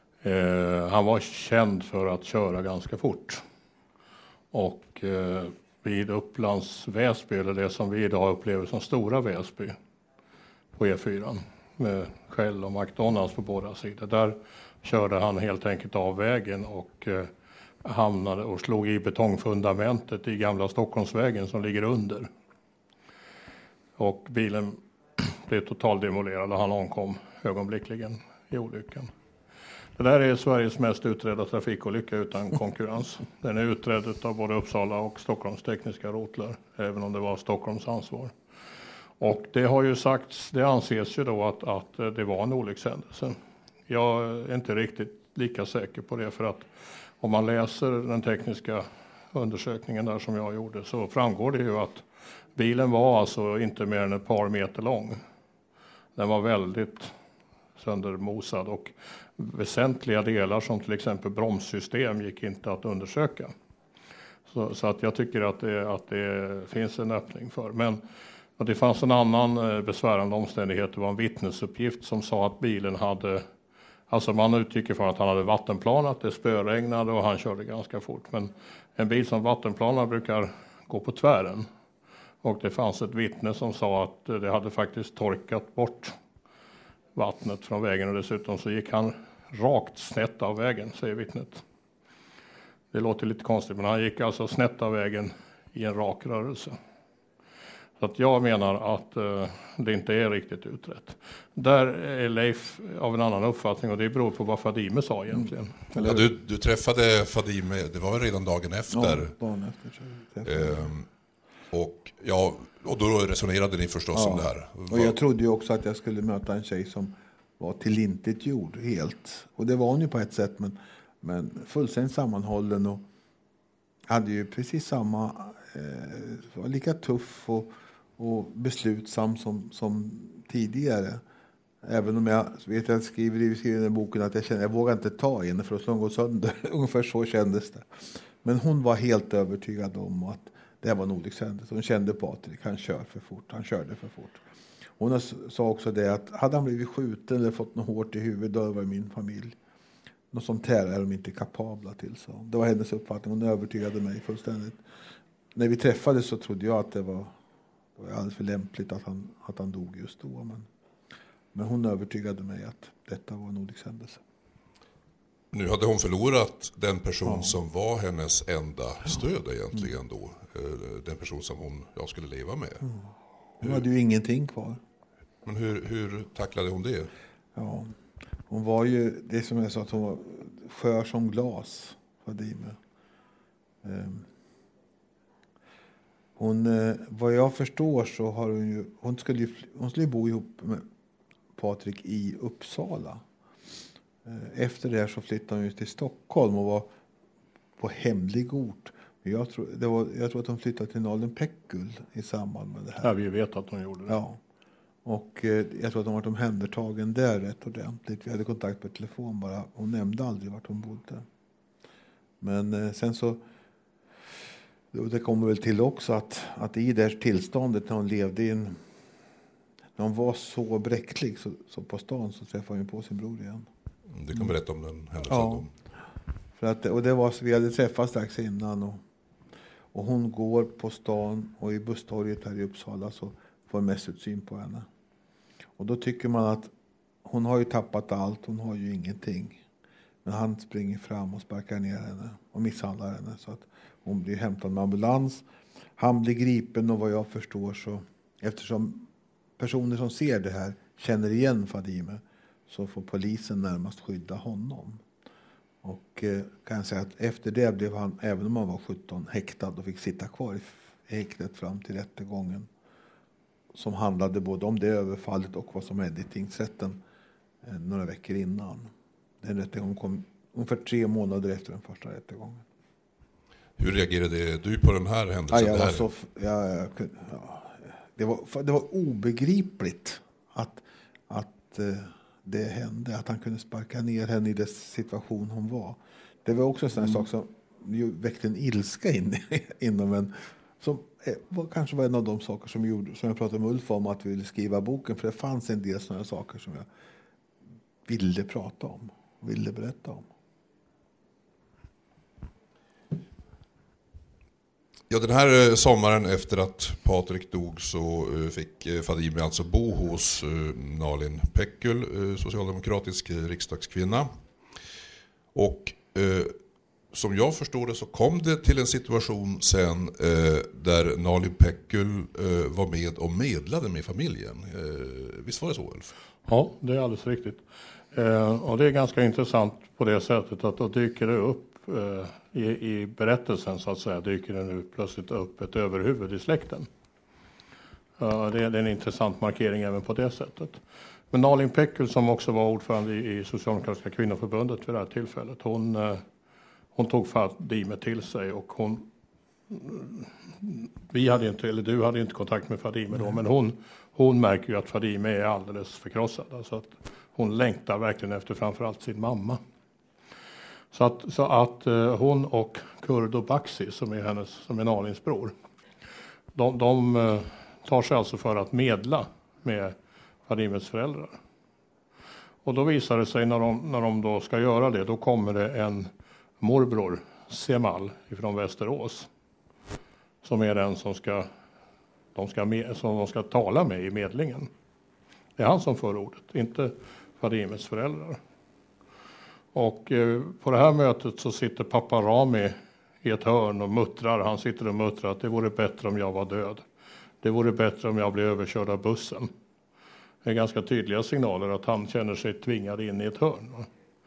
Han var känd för att köra ganska fort. Och vid Upplands Väsby, eller det som vi idag upplever som Stora Väsby på E4 med Shell och McDonalds på båda sidor. Där körde han helt enkelt av vägen och hamnade och slog i betongfundamentet i gamla Stockholmsvägen som ligger under. Och bilen blev totaldemolerad och han omkom ögonblickligen i olyckan. Det där är Sveriges mest utredda trafikolycka utan konkurrens. Den är utredd av både Uppsala och Stockholms tekniska rotlar, även om det var Stockholms ansvar. Och det har ju sagts, det anses ju då att det var en olyckshändelse. Jag är inte riktigt lika säker på det, för att om man läser den tekniska undersökningen där som jag gjorde, så framgår det ju att bilen var alltså inte mer än ett par meter lång. Den var väldigt söndermosad och väsentliga delar som till exempel bromssystem gick inte att undersöka. Så att jag tycker att det finns en öppning för. Men det fanns en annan besvärande omständighet. Det var en vittnesuppgift som sa att bilen hade, alltså man utgick från att han hade vattenplanat, det spöregnade och han körde ganska fort. Men en bil som vattenplanar brukar gå på tvären. Och det fanns ett vittne som sa att det hade faktiskt torkat bort vattnet från vägen, och dessutom så gick han rakt snett av vägen, säger vittnet. Det låter lite konstigt, men han gick alltså snett av vägen i en rak rörelse. Så att jag menar att det inte är riktigt utrett. Där är Leif av en annan uppfattning, och det beror på vad Fadime sa egentligen. Ja, du träffade Fadime, det var redan dagen efter. Ja, dagen efter. Och då resonerade ni förstås om det här. Och jag trodde ju också att jag skulle möta en tjej som var tillintetgjord helt. Och det var hon ju på ett sätt, men fullständigt sammanhållen och hade ju precis samma, var lika tuff och beslutsam som tidigare. Även om jag vet att jag skriver i den boken att jag känner jag vågar inte ta henne för att slå gå sönder. Ungefär så kändes det. Men hon var helt övertygad om att det här var en olyckshändelse. Hon kände Patrik, han körde för fort. Hon sa också det att hade han blivit skjuten eller fått något hårt i huvudet, då var min familj. Något sånt här är de inte kapabla till. Så. Det var hennes uppfattning, hon övertygade mig fullständigt. När vi träffades så trodde jag att det var alldeles för lämpligt att han dog just då. Men hon övertygade mig att detta var en olyckshändelse. Nu hade hon förlorat den person som var hennes enda stöd egentligen då. Den person som hon skulle leva med. Hon hade ju ingenting kvar. Men hur tacklade hon det? Ja, hon var ju, det som jag sa, att hon var skör som glas, Fadime. Hon, vad jag förstår så har hon ju, hon skulle bo ihop med Patrik i Uppsala. Efter det här så flyttade hon ju till Stockholm och var på hemlig ort. Jag tror att hon flyttade till Nalen Pekkul i samband med det här. Ja, vi vet att hon gjorde det. Ja. Och jag tror att hon var omhändertagen där rätt ordentligt. Vi hade kontakt på telefon bara. Hon nämnde aldrig vart hon bodde. Men sen så, det kommer väl till också att i det här tillståndet när hon levde när hon var så bräcklig så på stan så träffade hon på sin bror igen. Du kan berätta om den händelsen. Ja. Och det var så vi hade träffats strax innan och hon går på stan och i busstorget här i Uppsala så får mest ut syn på henne. Och då tycker man att hon har ju tappat allt, hon har ju ingenting. Men han springer fram och sparkar ner henne och misshandlar henne så att hon blir hämtad med ambulans. Han blir gripen och vad jag förstår så, eftersom personer som ser det här känner igen Fadime, så får polisen närmast skydda honom. Och kan jag säga att efter det blev han, även om han var 17, häktad och fick sitta kvar i häktet fram till rättegången. Som handlade både om det överfallet och vad som hände i tingsrätten några veckor innan. Den rättegången kom ungefär 3 månader efter den första rättegången. Hur reagerade du på den här händelsen? Det var obegripligt att det hände, att han kunde sparka ner henne i den situation hon var. Det var också en sån sak som väckte en ilska inom en, som kanske var en av de saker som jag pratade med Ulf om att vi ville skriva boken, för det fanns en del sådana saker som jag ville prata om, ville berätta om. Ja, den här sommaren efter att Patrik dog så fick Fadime alltså bo hos Nalin Pekgul, socialdemokratisk riksdagskvinna. Och som jag förstår det så kom det till en situation sen där Nalin Pekgul var med och medlade med familjen. Visst var det så, Ulf? Ja, det är alldeles riktigt. Och det är ganska intressant på det sättet att då dyker det upp i berättelsen så att säga, dyker det nu plötsligt upp ett överhuvud i släkten. Det är en intressant markering även på det sättet. Men Nalin Pekgul, som också var ordförande i Socialdemokratiska kvinnoförbundet vid det här tillfället, hon tog Fadime till sig och du hade inte kontakt med Fadime då, men hon märker ju att Fadime är alldeles förkrossad. Alltså att hon längtar verkligen efter framförallt sin mamma. Så att hon och Kurdo Baxi, som är Nalins bror, de tar sig alltså för att medla med Fadimes föräldrar. Och då visar det sig när de då ska göra det, då kommer det en morbror, Semal, från Västerås, som är den som de ska tala med i medlingen. Det är han som för ordet, inte Fadimes föräldrar. Och på det här mötet så sitter pappa Rami i ett hörn och muttrar. Han sitter och muttrar att det vore bättre om jag var död. Det vore bättre om jag blev överkörd av bussen. Det är ganska tydliga signaler att han känner sig tvingad in i ett hörn.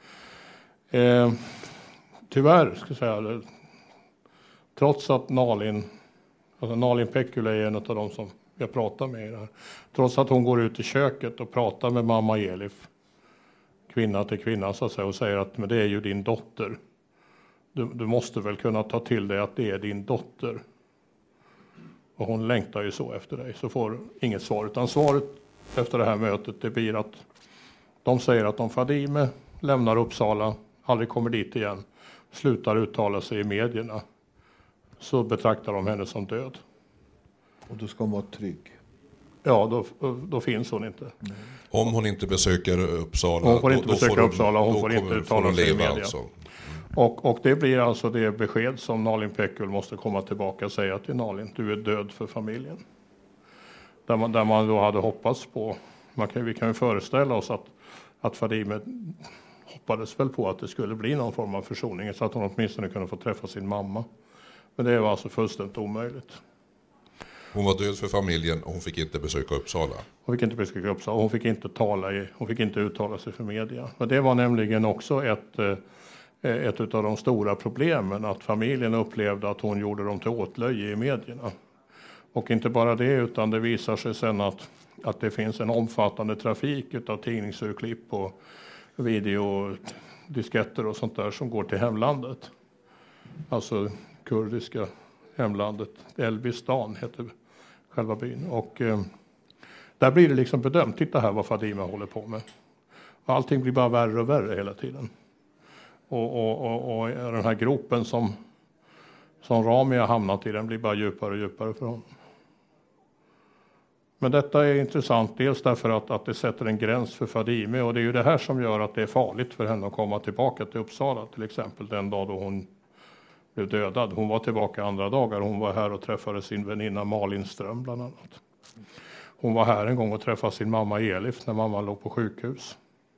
Tyvärr, ska jag säga, trots att Nalin Pekgul är en av de som jag pratar med i det här. Trots att hon går ut i köket och pratar med mamma Elif, kvinna till kvinna så att säga, och säger att men det är ju din dotter. Du måste väl kunna ta till dig att det är din dotter. Och hon längtar ju så efter dig, så får inget svar. Utan svaret efter det här mötet, det blir att de säger att om Fadime lämnar Uppsala, aldrig kommer dit igen, slutar uttala sig i medierna, så betraktar de henne som död. Och då ska hon vara trygg. Ja, då finns hon inte. Mm. Om hon inte besöker Uppsala, hon får inte besöka Uppsala, hon får inte uttala sig i media. Alltså. Och det blir alltså det besked som Nalin Pekgul måste komma tillbaka och säga till Nalin: du är död för familjen. Där man då hade hoppats på, vi kan ju föreställa oss att Fadime hoppades väl på att det skulle bli någon form av försoning så att hon åtminstone kunde få träffa sin mamma. Men det var alltså fullständigt omöjligt. Hon var död för familjen och hon fick inte besöka Uppsala. Hon fick inte besöka Uppsala, hon fick inte uttala sig för media. Och det var nämligen också ett av de stora problemen, att familjen upplevde att hon gjorde dem till åtlöje i medierna. Och inte bara det, utan det visar sig sen att det finns en omfattande trafik av tidningsurklipp och videodisketter och sånt där som går till hemlandet. Alltså kurdiska hemlandet, Elbistan heter själva byn. Och där blir det liksom bedömt, titta här vad Fadime håller på med. Och allting blir bara värre och värre hela tiden. Och den här gropen som Rami har hamnat i, den blir bara djupare och djupare för honom. Men detta är intressant, dels därför att det sätter en gräns för Fadime, och det är ju det här som gör att det är farligt för henne att komma tillbaka till Uppsala, till exempel den dag då hon blev dödad. Hon var tillbaka andra dagar, hon var här och träffade sin väninna Malin Ström bland annat. Hon var här en gång och träffade sin mamma Elif när mamma låg på sjukhus.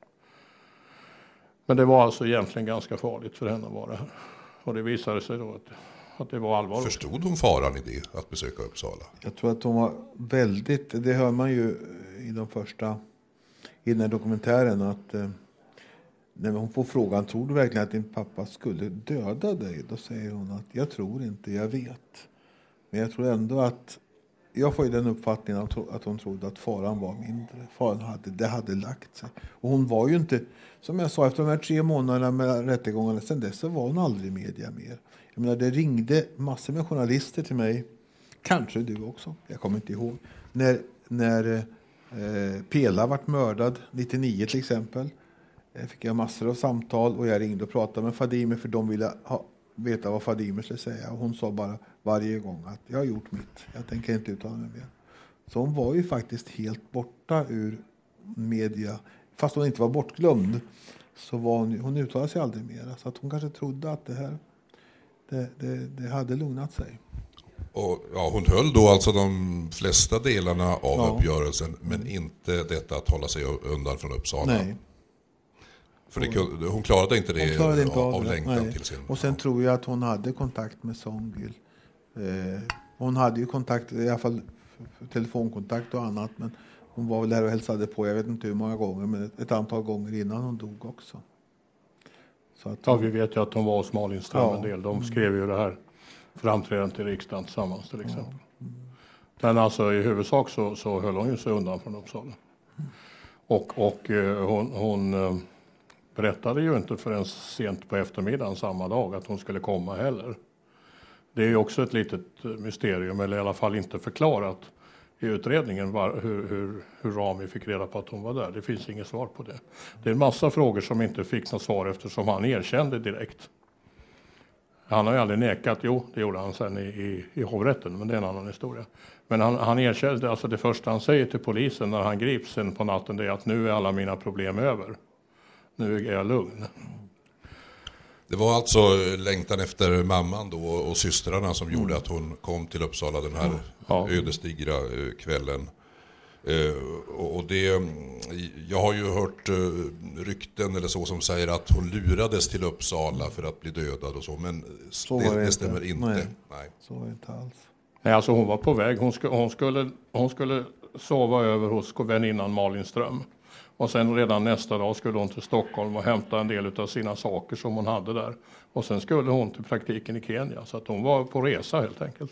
Men det var alltså egentligen ganska farligt för henne att vara här. Och det visade sig då att det var allvarligt. Förstod hon faran i det, att besöka Uppsala? Jag tror att hon var väldigt, det hör man ju i den här dokumentären, att när hon får frågan, tror du verkligen att din pappa skulle döda dig? Då säger hon att jag tror inte, jag vet. Men jag tror ändå att, jag får ju den uppfattningen att hon trodde att faran var mindre. Faran hade lagt sig. Och hon var ju inte, som jag sa, efter de här 3 månaderna med rättegångarna, sen dess så var hon aldrig i media mer. Jag menar, det ringde massor med journalister till mig, kanske du också, jag kommer inte ihåg, när Pela vart mördad 99 till exempel. Fick jag massor av samtal och jag ringde och pratade med Fadime, för de ville veta vad Fadime skulle säga. Och hon sa bara varje gång att jag har gjort mitt, jag tänker inte uttala mig mer. Så hon var ju faktiskt helt borta ur media. Fast hon inte var bortglömd, så var hon uttalade sig aldrig mer. Så att hon kanske trodde att det hade lugnat sig. Och ja, hon höll då alltså de flesta delarna av uppgörelsen, men inte detta att hålla sig undan från Uppsala. Nej. För hon klarade inte det av längtan till sin... Och sen tror jag att hon hade kontakt med Songül. Hon hade ju kontakt, i alla fall telefonkontakt och annat, men hon var väl där och hälsade på, jag vet inte hur många gånger, men ett antal gånger innan hon dog också. Så att ja, vi vet ju att hon var hos Malin Ström en del. De skrev ju det här framträdandet i riksdagen tillsammans till exempel. Men alltså i huvudsak så höll hon ju sig undan från Uppsala. Och hon berättade ju inte förrän sent på eftermiddagen samma dag att hon skulle komma heller. Det är ju också ett litet mysterium, eller i alla fall inte förklarat i utredningen hur Rami fick reda på att hon var där. Det finns inget svar på det. Det är en massa frågor som inte fick något svar eftersom han erkände direkt. Han har ju aldrig nekat, jo det gjorde han sen i hovrätten, men det är en annan historia. Men han erkände, alltså det första han säger till polisen när han grips sen på natten, det är att nu är alla mina problem över. Nu är jag lugn. Det var alltså längtan efter mamman då och systrarna som gjorde att hon kom till Uppsala den här ödesdigra kvällen. Och det, jag har ju hört rykten eller så som säger att hon lurades till Uppsala för att bli dödad och så, men det stämmer inte. Nej. Så var det inte alls. Nej, alltså hon var på väg. Hon skulle sova över hos väninnan Malin Ström. Och sen redan nästa dag skulle hon till Stockholm och hämta en del av sina saker som hon hade där. Och sen skulle hon till praktiken i Kenya. Så att hon var på resa helt enkelt.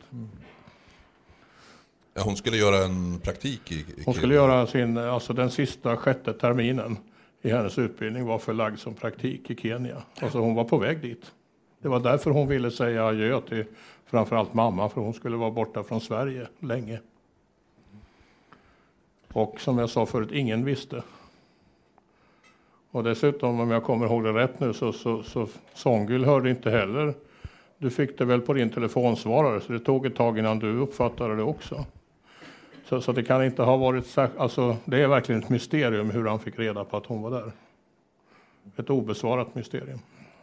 Ja, hon skulle göra en praktik i Kenya. Hon skulle göra alltså den sista 6:e terminen i hennes utbildning var förlagd som praktik i Kenya. Alltså hon var på väg dit. Det var därför hon ville säga adjö till framförallt mamma, för hon skulle vara borta från Sverige länge. Och som jag sa förut, ingen visste. Och dessutom, om jag kommer ihåg det rätt nu, så Songül hörde inte heller. Du fick det väl på din telefonsvarare, så det tog ett tag innan du uppfattade det också. Så det kan inte ha varit, alltså det är verkligen ett mysterium hur han fick reda på att hon var där. Ett obesvarat mysterium.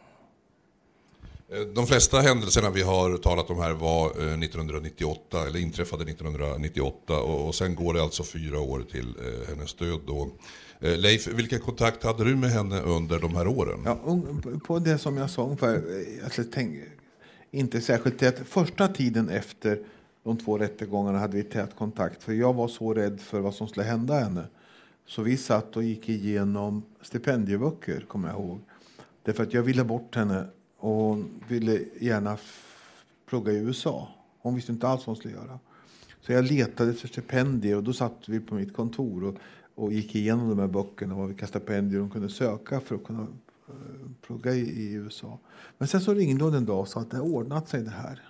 De flesta händelserna vi har talat om här var 1998, eller inträffade 1998, och sen går det alltså 4 år till hennes död då. Leif, vilken kontakt hade du med henne under de här åren? Ja, på det som jag sa ungefär, inte särskilt tät. Första tiden efter de 2 rättegångarna hade vi tät kontakt, för jag var så rädd för vad som skulle hända henne. Så vi satt och gick igenom stipendieböcker, kommer jag ihåg. Därför att jag ville bort henne och hon ville gärna plugga i USA. Hon visste inte alls vad hon skulle göra. Så jag letade efter stipendier och då satt vi på mitt kontor och gick igenom de här böckerna och vilka stipendier hon kunde söka för att kunna plugga i USA. Men sen så ringde hon en dag och sa att det har ordnat sig det här.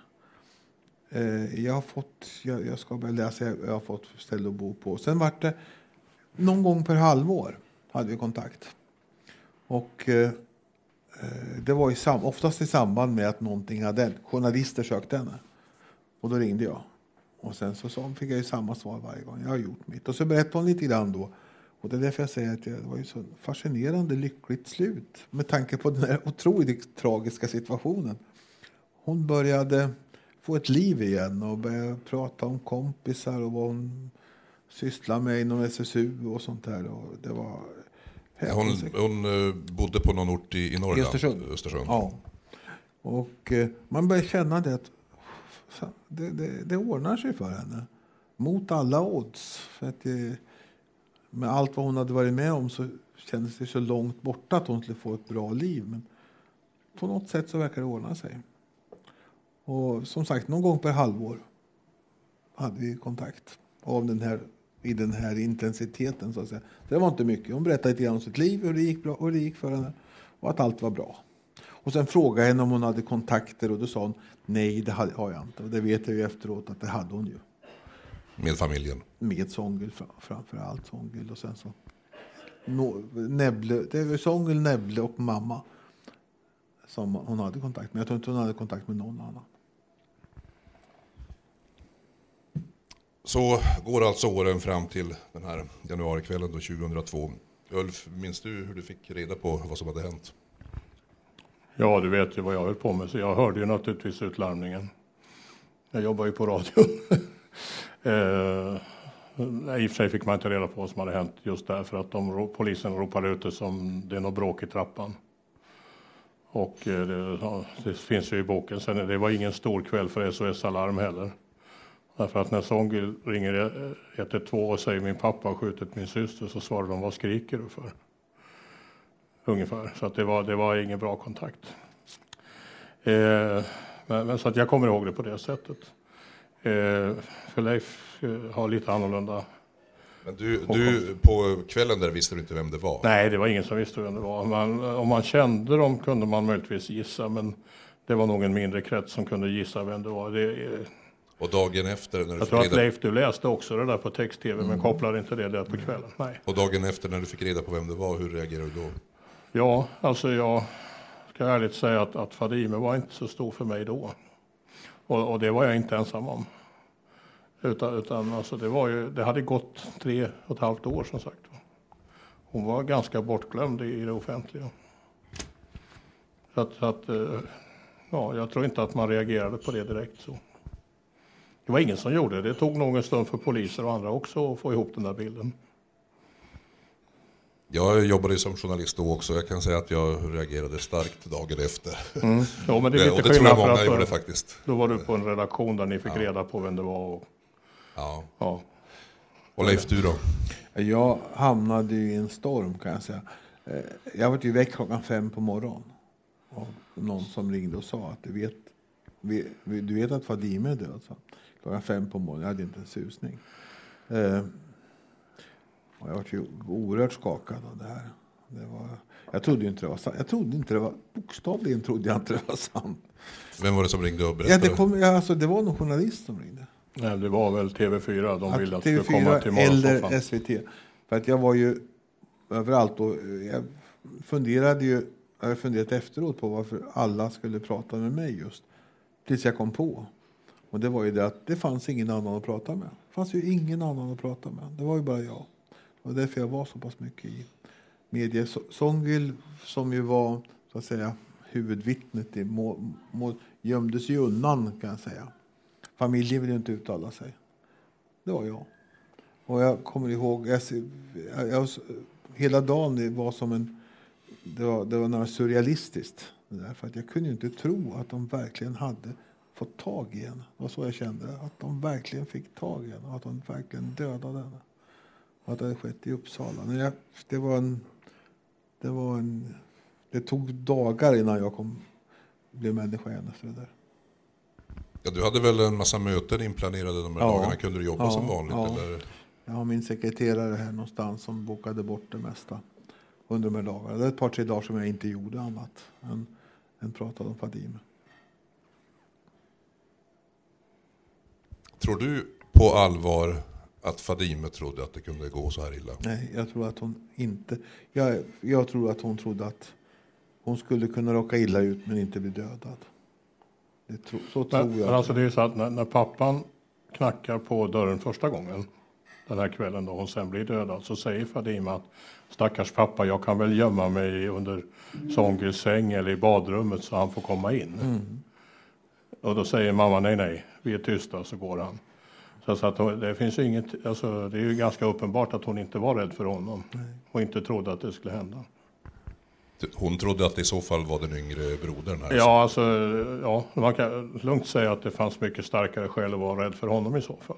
Jag ska börja läsa, jag har fått ställe att bo på. Sen var det någon gång per halvår hade vi kontakt. Och det var oftast i samband med att någonting hade hänt. Journalister sökte henne. Och då ringde jag. Och sen så fick jag ju samma svar varje gång. Jag har gjort mitt. Och så berättade hon lite grann då. Och det är därför jag säger att det var ju så fascinerande lyckligt slut. Med tanke på den här otroligt tragiska situationen. Hon började få ett liv igen. Och började prata om kompisar. Och vad hon sysslar med inom SSU och sånt där. Och det var... Hon bodde på någon ort i Norrland. Östersund. Ja. Och man börjar känna det att det ordnar sig för henne. Mot alla odds. För att med allt vad hon hade varit med om så kändes det så långt borta att hon skulle få ett bra liv. Men på något sätt så verkar det ordna sig. Och som sagt, någon gång per halvår hade vi kontakt i den här intensiteten, så att säga. Det var inte mycket. Hon berättade lite grann om sitt liv, hur det gick bra, och det gick för henne. Och att allt var bra. Och sen frågade jag henne om hon hade kontakter, och då sa hon, nej, det har jag inte. Och det vet jag ju efteråt att det hade hon ju. Med familjen? Med Songül, framför allt Songül. Och sen så Näbble, det var Songül, Näbble och mamma som hon hade kontakt med. Jag tror inte hon hade kontakt med någon annan. Så går alltså åren fram till den här januarikvällen då 2002. Ulf, minns du hur du fick reda på vad som hade hänt? Ja, du vet ju vad jag höll på med, så jag hörde ju naturligtvis utlarmningen. Jag jobbar ju på radio. I och för sig fick man inte reda på vad som hade hänt just där, för att polisen ropade ut det som det är något bråk i trappan. Och det finns ju i boken. Sen det var ingen stor kväll för SOS Alarm heller. Därför att när Songül ringer 112 och säger min pappa har skjutit min syster, så svarar de, vad skriker du för? Ungefär. Så att det var ingen bra kontakt. Men så att jag kommer ihåg det på det sättet. För Leif har lite annorlunda. Men du på kvällen där visste du inte vem det var? Nej, det var ingen som visste vem det var. Om man kände dem kunde man möjligtvis gissa, men det var nog en mindre krets som kunde gissa vem det var. Och dagen efter när du jag tror att Leif, du läste också det där på text-tv, men kopplade inte det där på kvällen. Nej. Och dagen efter när du fick reda på vem det var, hur reagerade du då? Ja, alltså jag ska ärligt säga att Fadime var inte så stor för mig då. Och det var jag inte ensam om. Utan alltså det hade gått 3,5 år som sagt. Hon var ganska bortglömd i det offentliga. Så att jag tror inte att man reagerade på det direkt så. Det var ingen som gjorde det. Det tog nog en stund för poliser och andra också att få ihop den där bilden. Jag jobbade som journalist då också. Jag kan säga att jag reagerade starkt dagen efter. Ja, men det är lite det tror jag många gjorde att faktiskt. Då var du på en redaktion där ni fick reda på vem det var. Ja. Och Leif, du då? Jag hamnade i en storm kan jag säga. Jag var ju väck 5:00 på morgonen. Och någon som ringde och sa att du vet att Fadime är död. 5:00 på morgonen, jag hade inte en susning. Och jag var ju oerhört skakad av det här. Jag trodde inte det var sant. Jag trodde inte det var, bokstavligen trodde jag inte det var sant. Vem var det som ringde och berättade? Det var någon journalist som ringde. Nej, det var väl TV4. De ville att TV4 skulle komma till morgonsoffan. eller SVT. För att jag var ju överallt och jag hade funderat efteråt på varför alla skulle prata med mig just. Tills jag kom på. Och det var ju det att det fanns ingen annan att prata med. Det fanns ju ingen annan att prata med. Det var ju bara jag. Och därför jag var så pass mycket i media. Songül som ju var så att säga huvudvittnet gömdes ju undan kan jag säga. Familjen ville inte uttala sig. Det var jag. Och jag kommer ihåg hela dagen det var som det var något surrealistiskt. För att jag kunde ju inte tro att de verkligen hade fått tag i henne. Det var så jag kände. Att de verkligen fick tag i henne. Och att de verkligen dödade henne. Och att det hade skett i Uppsala. Det tog dagar innan jag blev människa igen efter det där. Ja, du hade väl en massa möten inplanerade de här dagarna. Kunde du jobba som vanligt? Ja. Eller? Jag har min sekreterare här någonstans som bokade bort det mesta under de här dagarna. Det är ett par, 3 dagar som jag inte gjorde annat än pratade om Fadime. Tror du på allvar att Fadime trodde att det kunde gå så här illa? Nej, jag tror att hon inte... Jag tror att hon trodde att hon skulle kunna råka illa ut men inte bli dödad. Så tror jag. Men alltså det är ju så att när pappan knackar på dörren första gången den här kvällen då hon sen blir dödad, så säger Fadime att stackars pappa, jag kan väl gömma mig under Songyls säng eller i badrummet så han får komma in. Och då säger mamma nej, vi är tysta, så går han. Så att det finns ju inget, alltså det är ju ganska uppenbart att hon inte var rädd för honom. Och inte trodde att det skulle hända. Hon trodde att det i så fall var den yngre brodern här. Ja, alltså, man kan lugnt säga att det fanns mycket starkare skäl att vara rädd för honom i så fall.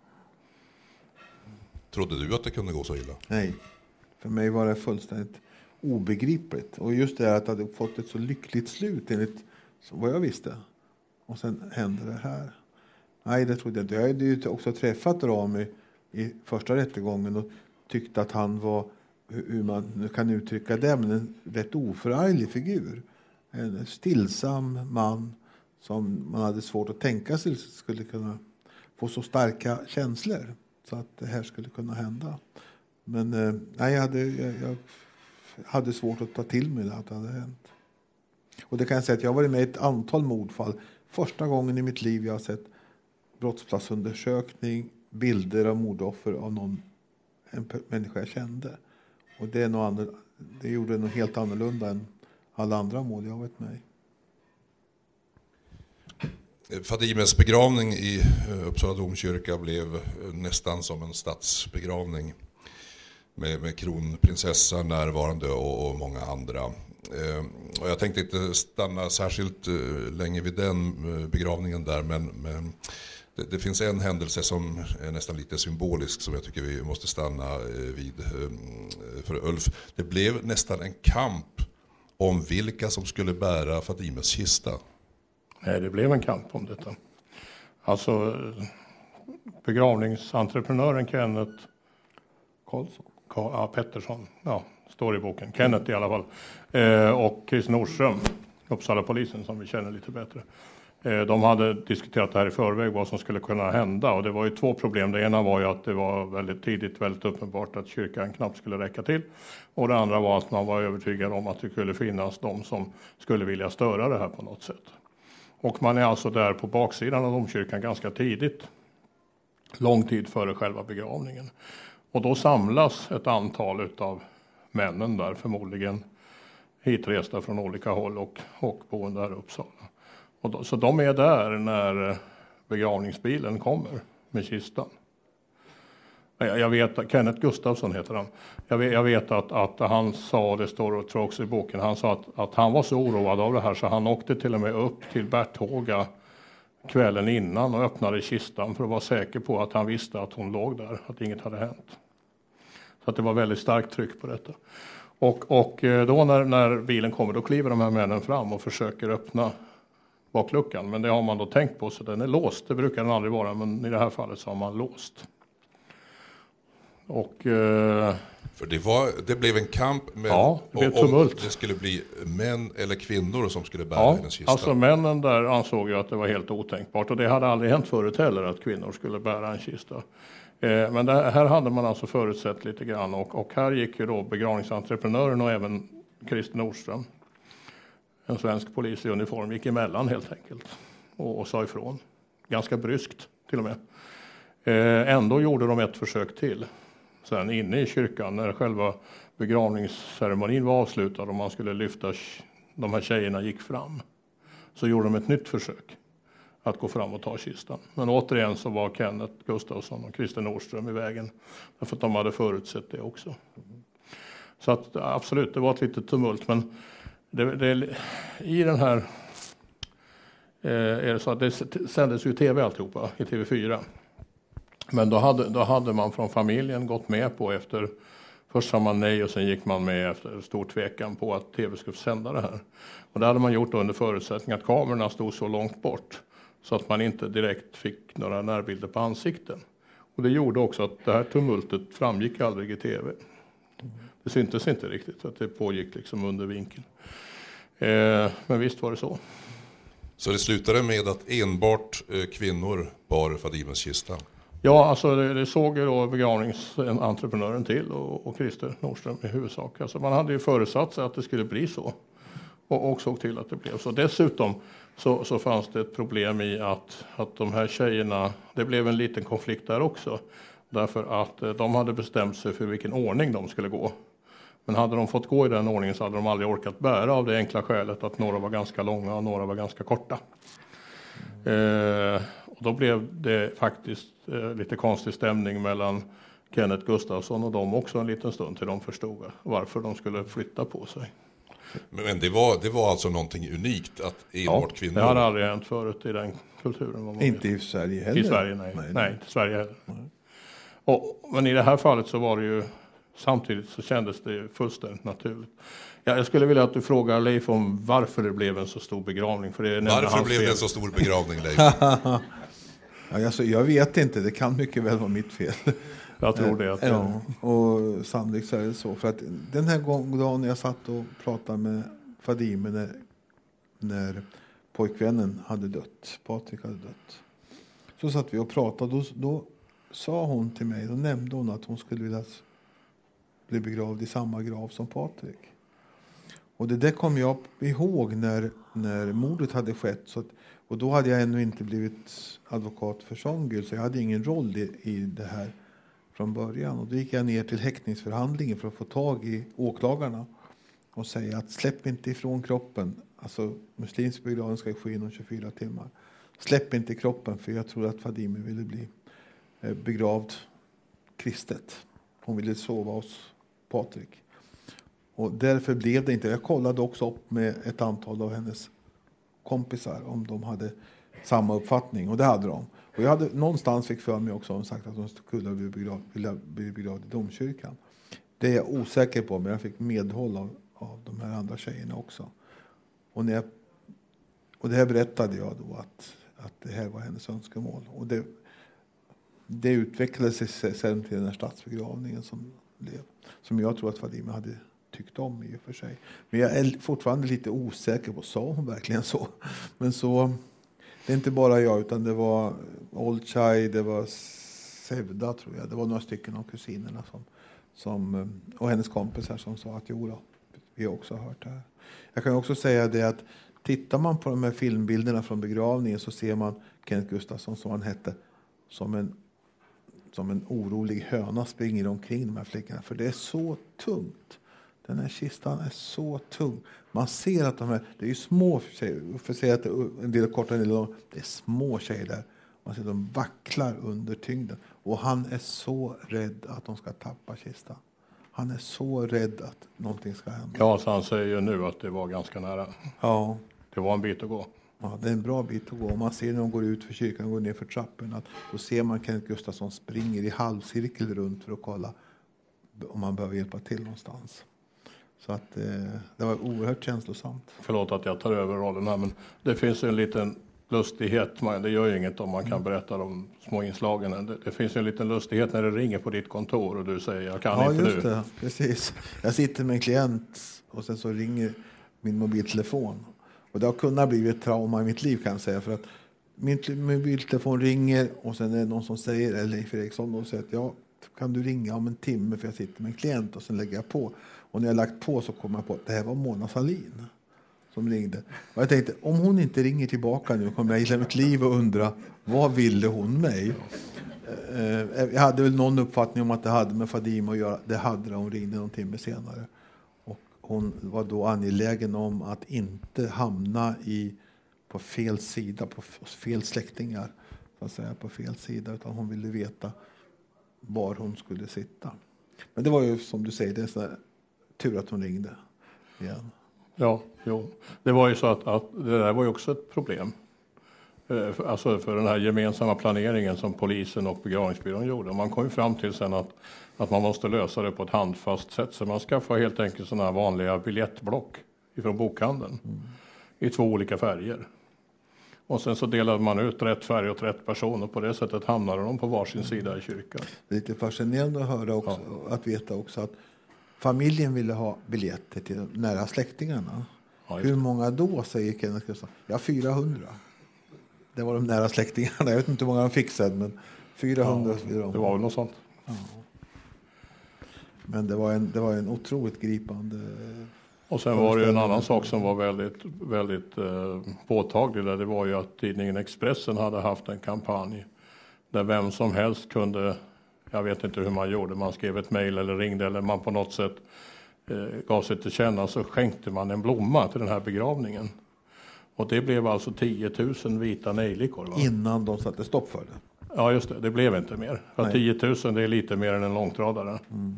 Trodde du att det kunde gå så illa? Nej, för mig var det fullständigt obegripligt. Och just det att det hade fått ett så lyckligt slut enligt vad jag visste. Och sen hände det här. Nej, det trodde jag inte. Jag hade ju också träffat Rami i första rättegången och tyckte att han var, hur man nu kan uttrycka det, men en rätt oförarglig figur. En stillsam man som man hade svårt att tänka sig skulle kunna få så starka känslor så att det här skulle kunna hända. Men nej, jag hade svårt att ta till mig att det hade hänt. Och det kan jag säga att jag har varit med i ett antal mordfall. Första gången i mitt liv jag har sett brottsplatsundersökning, bilder av mordoffer av en människa jag kände. Och det gjorde något helt annorlunda än alla andra mål jag har varit med i. Fadimes begravning i Uppsala domkyrka blev nästan som en statsbegravning med kronprinsessan närvarande och många andra. Och jag tänkte inte stanna särskilt länge vid den begravningen där, men det finns en händelse som är nästan lite symbolisk som jag tycker vi måste stanna vid. För Ulf, det blev nästan en kamp om vilka som skulle bära Fadimes kista. Nej, det blev en kamp om detta. Alltså begravningsentreprenören Kenneth Pettersson, står i boken. Kenneth i alla fall. Och Christer Nordström, Uppsala polisen som vi känner lite bättre. De hade diskuterat det här i förväg, vad som skulle kunna hända. Och det var ju två problem. Det ena var ju att det var väldigt tidigt, väldigt uppenbart att kyrkan knappt skulle räcka till. Och det andra var att man var övertygad om att det skulle finnas de som skulle vilja störa det här på något sätt. Och man är alltså där på baksidan av domkyrkan ganska tidigt. Lång tid före själva begravningen. Och då samlas ett antal av männen där, förmodligen hitresta från olika håll och boende här i Uppsala. Så de är där när begravningsbilen kommer med kistan. Jag vet, Kenneth Gustafsson heter han. Jag vet att han sa, det står tror också i boken, han sa att han var så oroad av det här så han åkte till och med upp till Berthåga kvällen innan och öppnade kistan för att vara säker på att han visste att hon låg där, att inget hade hänt. Så att det var väldigt starkt tryck på detta. Och då när bilen kommer, då kliver de här männen fram och försöker öppna bakluckan. Men det har man då tänkt på, så den är låst. Det brukar den aldrig vara, men i det här fallet så har man låst. Och för det blev en kamp med, det blev tumult. Om det skulle bli män eller kvinnor som skulle bära hennes kista. Alltså männen där ansåg ju att det var helt otänkbart. Och det hade aldrig hänt förut heller att kvinnor skulle bära en kista. Men här hade man alltså förutsett lite grann. Och här gick ju då begravningsentreprenören och även Christer Nordström, en svensk polis i uniform, gick emellan helt enkelt. Och sa ifrån. Ganska bryskt till och med. Ändå gjorde de ett försök till. Sen inne i kyrkan när själva begravningsceremonin var avslutad och man skulle lyfta, de här tjejerna gick fram. Så gjorde de ett nytt försök att gå fram och ta kistan. Men återigen så var Kenneth Gustafsson och Christer Nordström i vägen. Därför att de hade förutsett det också. Så att absolut, det var ett litet tumult. Men i den här är det så att det sändes ju tv alltihopa i TV4. Men då hade man från familjen gått med på först sa man nej och sen gick man med efter stor tvekan på att tv skulle sända det här. Och det hade man gjort under förutsättning att kamerorna stod så långt bort så att man inte direkt fick några närbilder på ansikten. Och det gjorde också att det här tumultet framgick aldrig i tv. Det syntes inte riktigt att det pågick liksom under vinkeln. Men visst var det så. Så det slutade med att enbart kvinnor bar Fadimes kista? Ja, alltså det såg ju då begravningsentreprenören till och Christer Nordström i huvudsak. Alltså man hade ju förutsatt sig att det skulle bli så och såg till att det blev så. Dessutom så fanns det ett problem i att de här tjejerna, det blev en liten konflikt där också. Därför att de hade bestämt sig för vilken ordning de skulle gå. Men hade de fått gå i den ordningen så hade de aldrig orkat bära av det enkla skälet att några var ganska långa och några var ganska korta. Och då blev det faktiskt lite konstig stämning mellan Kenneth Gustafsson och dem också en liten stund till de förstod varför de skulle flytta på sig. Men det var alltså någonting unikt att enbart kvinnor... det hade aldrig hänt förut i den kulturen. Inte i Sverige heller? I Sverige, nej inte i Sverige heller. Men i det här fallet så var det ju, samtidigt så kändes det fullständigt naturligt. Ja, jag skulle vilja att du frågar Leif om varför det blev en så stor begravning. För det varför blev det en så stor begravning, Leif? Alltså, jag vet inte, det kan mycket väl vara mitt fel. Jag tror det. Ja, och sannolikt så är det så. För att den här dagen jag satt och pratade med Fadime när pojkvännen hade dött, Patrik hade dött. Så satt vi och pratade, då sa hon till mig, då nämnde hon att hon skulle vilja bli begravd i samma grav som Patrik. Och det där kom jag ihåg när mordet hade skett. Och då hade jag ännu inte blivit advokat för Songül, så jag hade ingen roll i det här från början. Och då gick jag ner till häktningsförhandlingen för att få tag i åklagarna och säga att släpp inte ifrån kroppen. Alltså muslimsk begravning ska ske inom 24 timmar. släpp inte kroppen, för jag tror att Fadime ville bli begravd kristet. Hon ville sova hos Patrik. Och därför blev det inte. Jag kollade också upp med ett antal av hennes kompisar om de hade samma uppfattning, och det hade de. Och jag hade någonstans fick för mig också sagt att de skulle vilja bli begravda i domkyrkan. Det är jag osäker på, men jag fick medhåll av de här andra tjejerna också. Och det här berättade jag då att det här var hennes önskemål. Och det utvecklade sig sen till den här stadsbegravningen som jag tror att Fadime hade tyckt om i och för sig. Men jag är fortfarande lite osäker på, sa hon verkligen så? Men så, det är inte bara jag, utan det var Olcay, det var Sevda tror jag. Det var några stycken av kusinerna och hennes kompisar som sa att jo då, vi har också hört det här. Jag kan också säga det att tittar man på de här filmbilderna från begravningen så ser man Kenneth Gustafsson, som han hette, som en orolig höna springer omkring de här flickorna. För det är så tungt. Den här kistan är så tung. Man ser att det är ju små tjejer. För att säga att en del är kortare, en del är det är små tjejer där. Man ser att de vacklar under tyngden. Och han är så rädd att de ska tappa kistan. Han är så rädd att någonting ska hända. Ja, så han säger ju nu att det var ganska nära. Ja. Det var en bit att gå. Ja, det är en bra bit att gå. Man ser när de går ut för kyrkan och går ner för trappen att då ser man Kenneth Gustafsson springer i halvcirkel runt för att kolla om man behöver hjälpa till någonstans. Så att det var oerhört känslosamt. Förlåt att jag tar över rollen här, men det finns en liten lustighet. Det gör ju inget om man kan berätta de små inslagen. Det finns en liten lustighet när det ringer på ditt kontor och du säger jag kan inte nu. Ja, just det. Precis. Jag sitter med en klient och sen så ringer min mobiltelefon. Och det har kunnat bli ett trauma i mitt liv, kan jag säga. För att min mobiltelefon ringer och sen är det någon som säger, eller Leif Eriksson, och säger att ja, kan du ringa om en timme för jag sitter med en klient, och sen lägger jag på. Och när jag lagt på så kommer jag på att det här var Mona Sahlin som ringde. Och jag tänkte, om hon inte ringer tillbaka nu kommer jag hela mitt liv och undra, vad ville hon mig? Jag hade väl någon uppfattning om att det hade med Fadime att göra. Det hade hon ringde någon timme senare. Och hon var då angelägen om att inte hamna på fel sida, på fel släktingar. Så att säga, på fel sida, utan hon ville veta var hon skulle sitta. Men det var ju som du säger, det är så tur att hon ringde igen. Ja, jo. Det var ju så att det där var ju också ett problem. Alltså för den här gemensamma planeringen som polisen och begravningsbyrån gjorde. Man kom ju fram till sen att man måste lösa det på ett handfast sätt. Så man skaffar helt enkelt sådana här vanliga biljettblock ifrån bokhandeln. I 2 olika färger. Och sen så delade man ut rätt färg åt rätt person, och på det sättet hamnade de på varsin sida i kyrkan. Det är lite fascinerande att höra också, att veta också att familjen ville ha biljetter till de nära släktingarna. Ja, hur många då, säger Kenneth Gustafsson? Ja, 400. Det var de nära släktingarna. Jag vet inte hur många de fixade, men 400. Ja, det var väl något sånt. Ja. Men det var en otroligt gripande. Och sen var det ju en annan sak som var väldigt, väldigt påtaglig. Det var ju att tidningen Expressen hade haft en kampanj där vem som helst kunde, jag vet inte hur man gjorde, man skrev ett mejl eller ringde eller man på något sätt gav sig till känna, så skänkte man en blomma till den här begravningen. Och det blev alltså 10 000 vita nejlikor. Va? Innan de satte stopp för det? Ja, just det. Det blev inte mer. För 10 000 det är lite mer än en långtradare.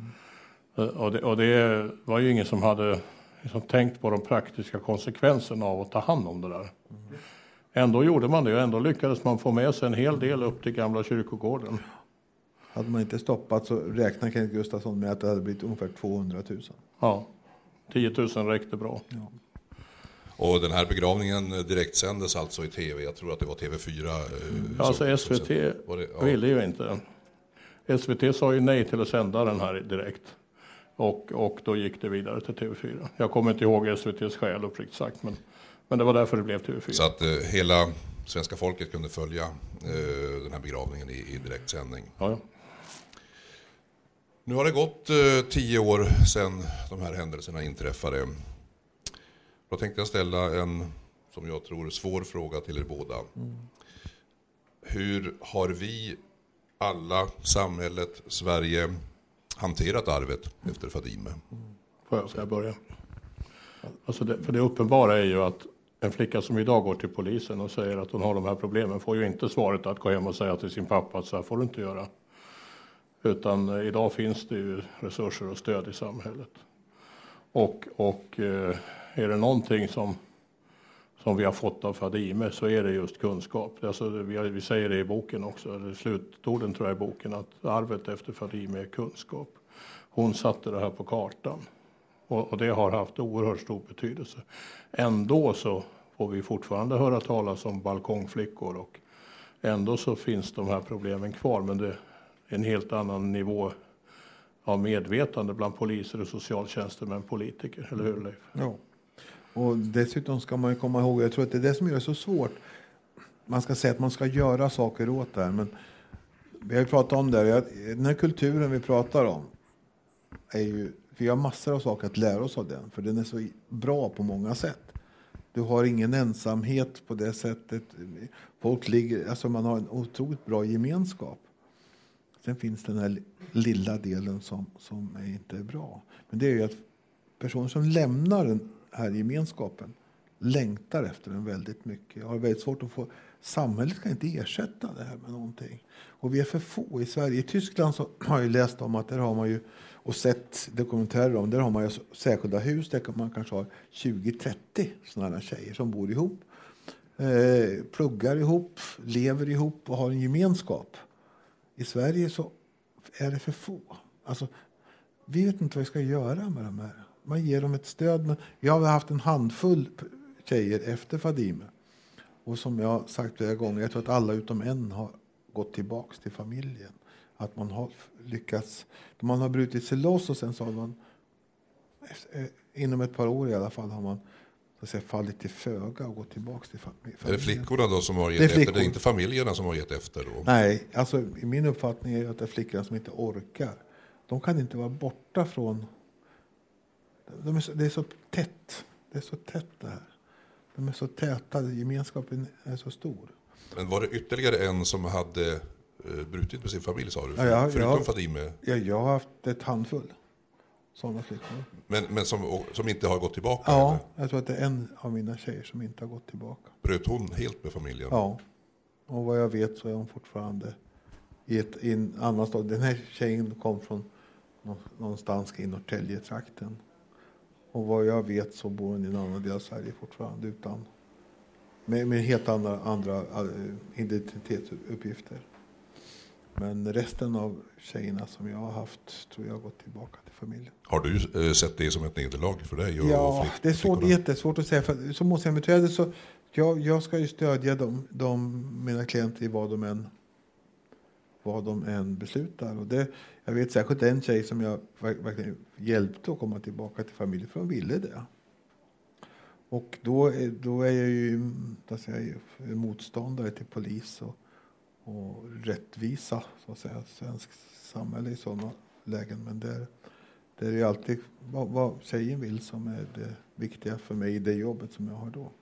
Och det var ju ingen som hade tänkt på de praktiska konsekvenserna av att ta hand om det där. Ändå gjorde man det, och ändå lyckades man få med sig en hel del upp till gamla kyrkogården. Hade man inte stoppat så räknar Kenneth Gustafsson med att det hade blivit ungefär 200 000. Ja, 10 000 räckte bra. Ja. Och den här begravningen direktsändes alltså i tv. Jag tror att det var TV4. Alltså SVT ville ju inte. SVT sa ju nej till att sända den här direkt. Och då gick det vidare till TV4. Jag kommer inte ihåg SVTs skäl uppriktigt sagt. Men det var därför det blev TV4. Så att hela svenska folket kunde följa den här begravningen i direktsändning. Ja. Nu har det gått 10 år sedan de här händelserna inträffade. Då tänkte jag ställa en, som jag tror, svår fråga till er båda. Hur har vi alla, samhället, Sverige, hanterat arvet efter Fadime? Får jag börja? Alltså för det uppenbara är ju att En flicka som idag går till polisen och säger att hon har de här problemen får ju inte svaret att gå hem och säga till sin pappa att så här får du inte göra. Utan idag finns det ju resurser och stöd i samhället. Och är det någonting som vi har fått av Fadime så är det just kunskap. Alltså, vi säger det i boken också, eller slutorden tror jag i boken, att arvet efter Fadime är kunskap. Hon satte det här på kartan och det har haft oerhört stor betydelse. Ändå så får vi fortfarande höra talas om balkongflickor och ändå så finns de här problemen kvar, men det är en helt annan nivå av medvetande bland poliser och socialtjänstemän, politiker, eller hur Leif? Ja. Och dessutom ska man ju komma ihåg, jag tror att det är det som gör det så svårt. Man ska säga att man ska göra saker åt det här, men vi har ju pratat om det. Den här kulturen vi pratar om är ju, vi har massor av saker att lära oss av den, för den är så bra på många sätt. Du har ingen ensamhet på det sättet. Folk ligger, alltså man har en otroligt bra gemenskap. Sen finns den här lilla delen som inte är bra. Men det är ju att personer som lämnar den här gemenskapen längtar efter den väldigt mycket. Jag har väldigt svårt att få... Samhället kan inte ersätta det här med någonting. Och vi är för få i Sverige. I Tyskland så har jag läst om att där har man ju, och sett dokumentärer om, där har man ju särskilda hus där man kanske har 20-30 sådana här tjejer som bor ihop. Pluggar ihop, lever ihop och har en gemenskap. I Sverige så är det för få. Alltså, vi vet inte vad vi ska göra med de här. Man ger dem ett stöd. Men jag har haft en handfull tjejer efter Fadime. Och som jag har sagt flera gånger, jag tror att alla utom en har gått tillbaka till familjen. Att man har lyckats. Man har brutit sig loss och sen så har man inom ett par år i alla fall har man så att säga, fallit till föga och gått tillbaka till familjen. Är det flickorna då som har gett efter? Det är inte familjerna som har gett efter då? Nej, alltså i min uppfattning är att det är flickorna som inte orkar. De kan inte vara borta från... Det är så tätt. Det är så tätt det här. De är så täta. Gemenskapen är så stor. Men var det ytterligare en som hade brutit med sin familj, sa du? Förutom Fadime? Ja, jag har haft ett handfull sådana flickor. Men som inte har gått tillbaka? Ja, eller? Jag tror att det är en av mina tjejer som inte har gått tillbaka. Bröt hon helt med familjen? Ja, och vad jag vet så är hon fortfarande i en annan stad. Den här tjejen kom från någonstans i Norrtälje-trakten. Och vad jag vet så bor hon i en annan del av Sverige fortfarande utan med helt andra identitetsuppgifter. Men resten av tjejerna som jag har haft tror jag har gått tillbaka till familjen. Har du sett det som ett nederlag för dig? Ja, det är jättesvårt att säga. För som målsägandebiträde så jag ska ju stödja mina klienter i vad de än beslutar. Och jag vet särskilt en tjej som jag verkligen hjälpte att komma tillbaka till familjen för de ville det. Och då är jag ju motståndare till polis och rättvisa, så att säga, svensk samhälle i sådana lägen. Men det är ju alltid vad tjejen vill som är det viktiga för mig i det jobbet som jag har då.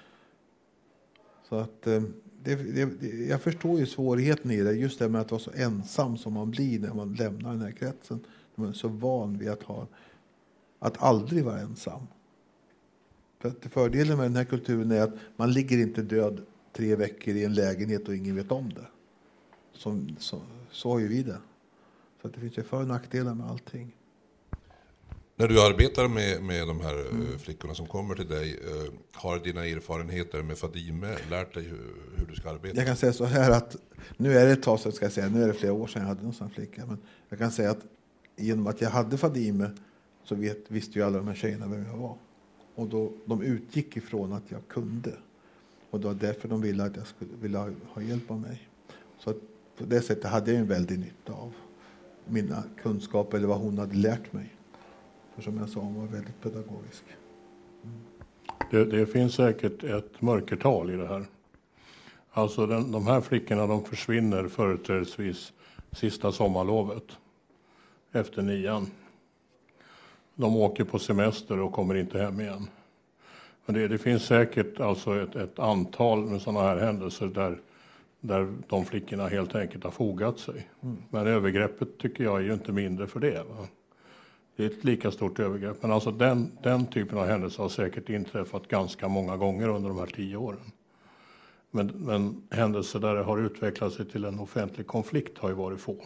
Så att jag förstår ju svårigheten i det, just det med att vara så ensam som man blir när man lämnar den här kretsen. Man är så van vid att aldrig vara ensam. För fördelen med den här kulturen är att man ligger inte död 3 veckor i en lägenhet och ingen vet om det. Så har ju vi det. Så att det finns ju för- och nackdelar med allting. När du arbetar med de här flickorna som kommer till dig, har dina erfarenheter med Fadime lärt dig hur du ska arbeta? Jag kan säga så här att nu är det ett tag, så ska jag säga, nu är det flera år sedan jag hade någon sån flicka. Men jag kan säga att genom att jag hade Fadime så visste ju alla de här tjejerna vem jag var. Och de utgick ifrån att jag kunde. Och det var därför de ville att jag ville ha hjälp av mig. Så att på det sättet hade jag en väldig nytta av mina kunskaper eller vad hon hade lärt mig. För som jag sa, hon var väldigt pedagogisk. Det finns säkert ett mörkertal i det här. Alltså de här flickorna, de försvinner företrädesvis sista sommarlovet efter 9:an. De åker på semester och kommer inte hem igen. Men det finns säkert alltså ett antal med sådana här händelser där de flickorna helt enkelt har fogat sig. Men övergreppet tycker jag är ju inte mindre för det. Va? Det är ett lika stort övergrepp. Men alltså den typen av händelser har säkert inträffat ganska många gånger under de här 10 åren. Men händelser där det har utvecklat sig till en offentlig konflikt har ju varit få.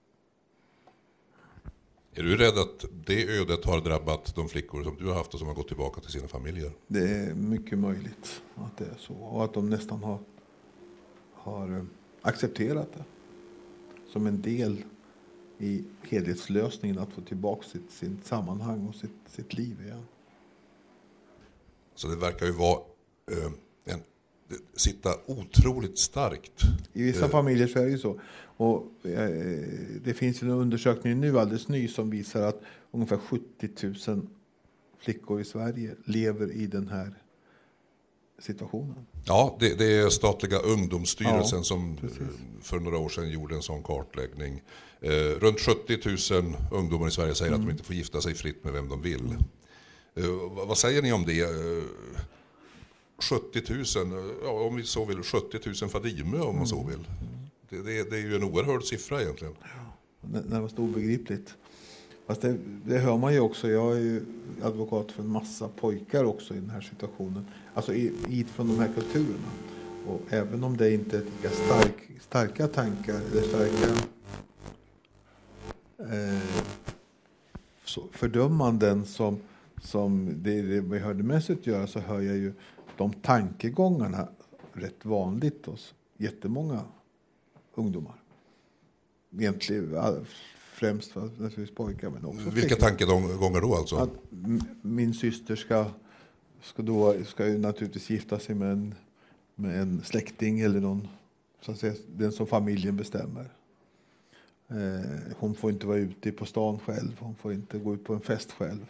Är du rädd att det ödet har drabbat de flickor som du har haft och som har gått tillbaka till sina familjer? Det är mycket möjligt att det är så. Och att de nästan har accepterat det som en del i helhetslösningen att få tillbaka sitt sammanhang och sitt liv igen. Så det verkar ju vara sitta otroligt starkt. I vissa familjer så är det ju så. Och det finns ju en undersökning nu alldeles ny som visar att ungefär 70 000 flickor i Sverige lever i den här situationen. Ja, det är statliga ungdomsstyrelsen som precis. För några år sedan gjorde en sån kartläggning. Runt 70 000 ungdomar i Sverige säger att de inte får gifta sig fritt med vem de vill. Vad säger ni om det? 70 000, ja, om vi så vill 70 000 Fadime om man så vill. Det är ju en oerhörd siffra egentligen. Ja, närmast obegripligt. Fast det hör man ju också. Jag är ju advokat för en massa pojkar också i den här situationen. Alltså från de här kulturerna. Och även om det inte är lika starka tankar eller starka fördömanden som det vi hörde mest göra, så hör jag ju de tankegångarna rätt vanligt hos jättemånga ungdomar. Egentligen främst naturligtvis pojkar, men också vilka tankegångar då alltså? Att min syster ska ju naturligtvis gifta sig med en släkting eller någon, så att säga, den som familjen bestämmer. Hon får inte vara ute på stan själv, hon får inte gå ut på en fest själv.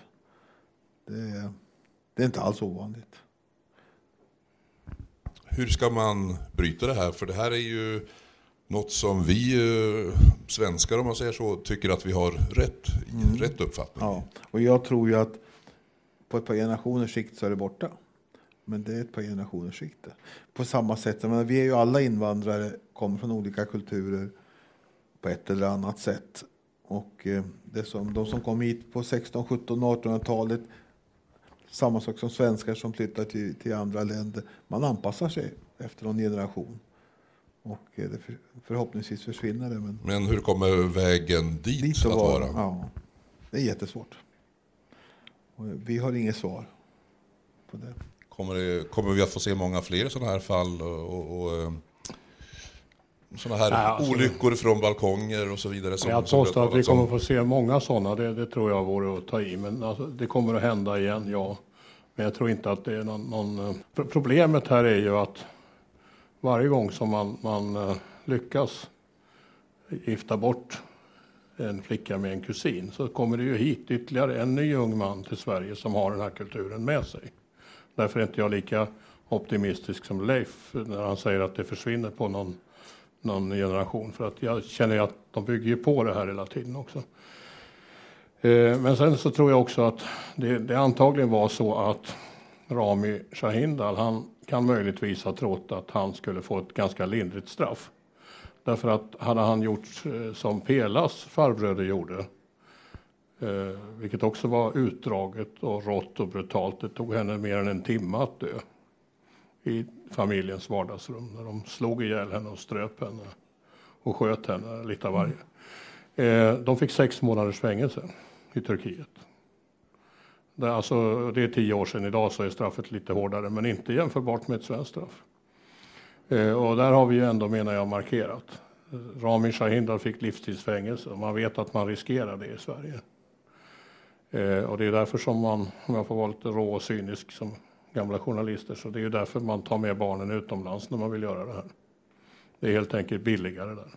Det är inte alls ovanligt. Hur ska man bryta det här? För det här är ju något som vi svenskar, om man säger så, tycker att vi har rätt uppfattning. Ja, och jag tror ju att på ett par generationers sikt så är det borta. Men det är ett par generationers sikt. På samma sätt, men vi är ju alla invandrare, kommer från olika kulturer på ett eller annat sätt. Och de som kom hit på 16, 17, 1800-talet, samma sak som svenskar som flyttar till andra länder. Man anpassar sig efter någon generation. Och förhoppningsvis försvinner det. Men hur kommer vägen dit att vara? Ja, det är jättesvårt. Och vi har inget svar på det. Kommer vi att få se många fler sådana här fall och sådana här olyckor från balkonger och så vidare? Jag påstår att vi kommer att få se många sådana, det tror jag vore att ta i. Men alltså, det kommer att hända igen, ja. Men jag tror inte att det är någon... Problemet här är ju att varje gång som man lyckas gifta bort en flicka med en kusin, så kommer det ju hit ytterligare en ny ung man till Sverige som har den här kulturen med sig. Därför är inte jag lika optimistisk som Leif när han säger att det försvinner på någon generation. För att jag känner att de bygger ju på det här hela tiden också. Men sen så tror jag också att det antagligen var så att Rami Shahindal, han kan möjligtvis ha trott att han skulle få ett ganska lindrigt straff. Därför att hade han gjort som Pelas farbröder gjorde, vilket också var utdraget och rått och brutalt. Det tog henne mer än en timme att dö i familjens vardagsrum. När de slog ihjäl henne och ströp henne och sköt henne lite av varje. De fick 6 månaders fängelse i Turkiet. Det är 10 år sedan. Idag så är straffet lite hårdare, men inte jämförbart med ett svenskt straff. Och där har vi ju ändå, menar jag, markerat. Rami Shahindal fick livstidsfängelse och man vet att man riskerar det i Sverige. Och det är därför som man, om jag får vara lite rå och cynisk som gamla journalister, så det är ju därför man tar med barnen utomlands när man vill göra det här. Det är helt enkelt billigare där.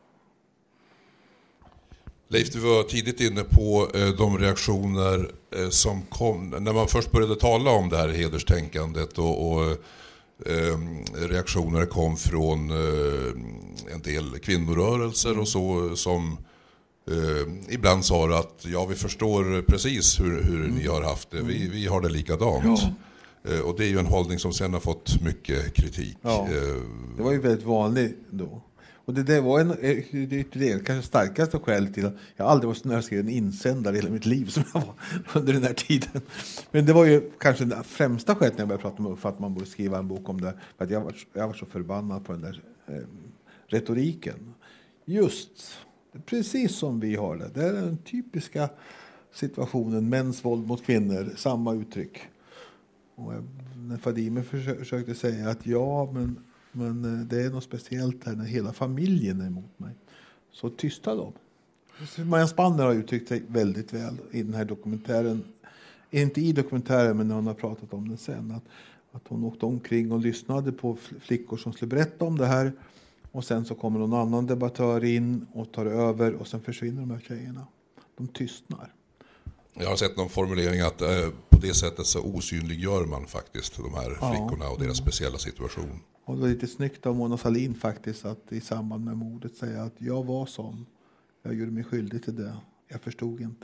Leif, du var tidigt inne på de reaktioner som kom när man först började tala om det här hederstänkandet och reaktioner kom från en del kvinnorörelser och så som ibland sa att ja, vi förstår precis hur ni har haft det, vi har det likadant. Ja. Och det är ju en hållning som sen har fått mycket kritik. Ja, det var ju väldigt vanligt då. Och det var det kanske starkaste skälet till att jag aldrig var så nära att skriva en insändare i hela mitt liv som jag var under den här tiden. Men det var ju kanske det främsta skälet när jag började prata med Uffe att man borde skriva en bok om det. För att jag var så förbannad på den där retoriken. Just, precis som vi har det. Det är den typiska situationen, mäns våld mot kvinnor, samma uttryck. Och när Fadime försökte säga att ja, men det är något speciellt här när hela familjen är emot mig, så tystade de. Maja Spanner har uttryckt sig väldigt väl i den här dokumentären. Inte i dokumentären, men när hon har pratat om den sen. Att hon åkte omkring och lyssnade på flickor som skulle berätta om det här. Och sen så kommer någon annan debattör in och tar över och sen försvinner de här tjejerna. De tystnar. Jag har sett någon formulering att på det sättet så osynliggör man faktiskt de här flickorna och deras speciella situation. Och det var lite snyggt av Mona Sahlin faktiskt att i samband med mordet säga att jag var sån. Jag gjorde mig skyldig till det. Jag förstod inte.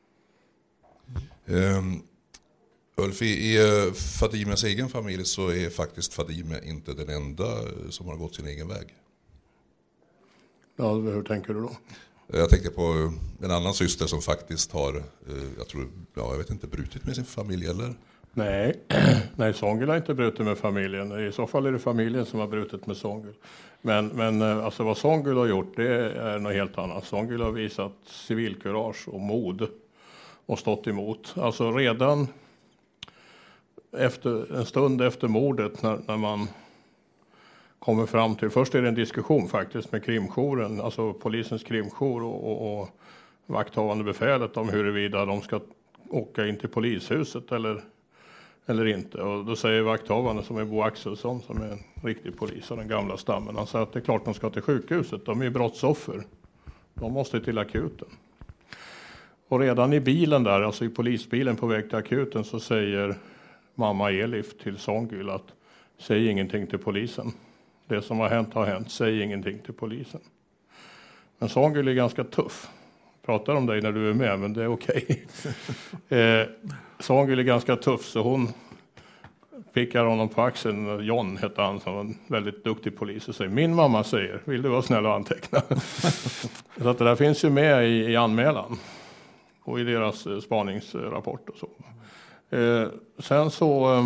Ulf, i Fadimes egen familj så är faktiskt Fadime inte den enda som har gått sin egen väg. Ja, hur tänker du då? Jag tänker på en annan syster som faktiskt har, jag vet inte, brutit med sin familj eller? Nej, Songül har inte brutit med familjen. I så fall är det familjen som har brutit med Songül. Men alltså vad Songül har gjort, det är något helt annat. Songül har visat civilkurage och mod och stått emot. Alltså redan en stund efter mordet när man kommer fram till, först är det en diskussion faktiskt med krimjouren, alltså polisens krimjour och vakthavande befälet om huruvida de ska åka in till polishuset eller inte. Och då säger vakthavande, som är Bo Axelsson, som är en riktig polis av den gamla stammen, han säger att det är klart de ska till sjukhuset, de är brottsoffer, de måste till akuten. Och redan i bilen där, alltså i polisbilen på väg till akuten, så säger mamma Elif till Songül att säg ingenting till polisen. Det som har hänt, säg ingenting till polisen. Men Songül är ganska tuff. Pratar om dig när du är med, men det är okej. Songül är ganska tuff, så hon pickar honom på axeln. John hette han, som var en väldigt duktig polis, och säger, min mamma säger, vill du vara snäll och anteckna? Så att det där finns ju med i anmälan och i deras spaningsrapport och så. Sen så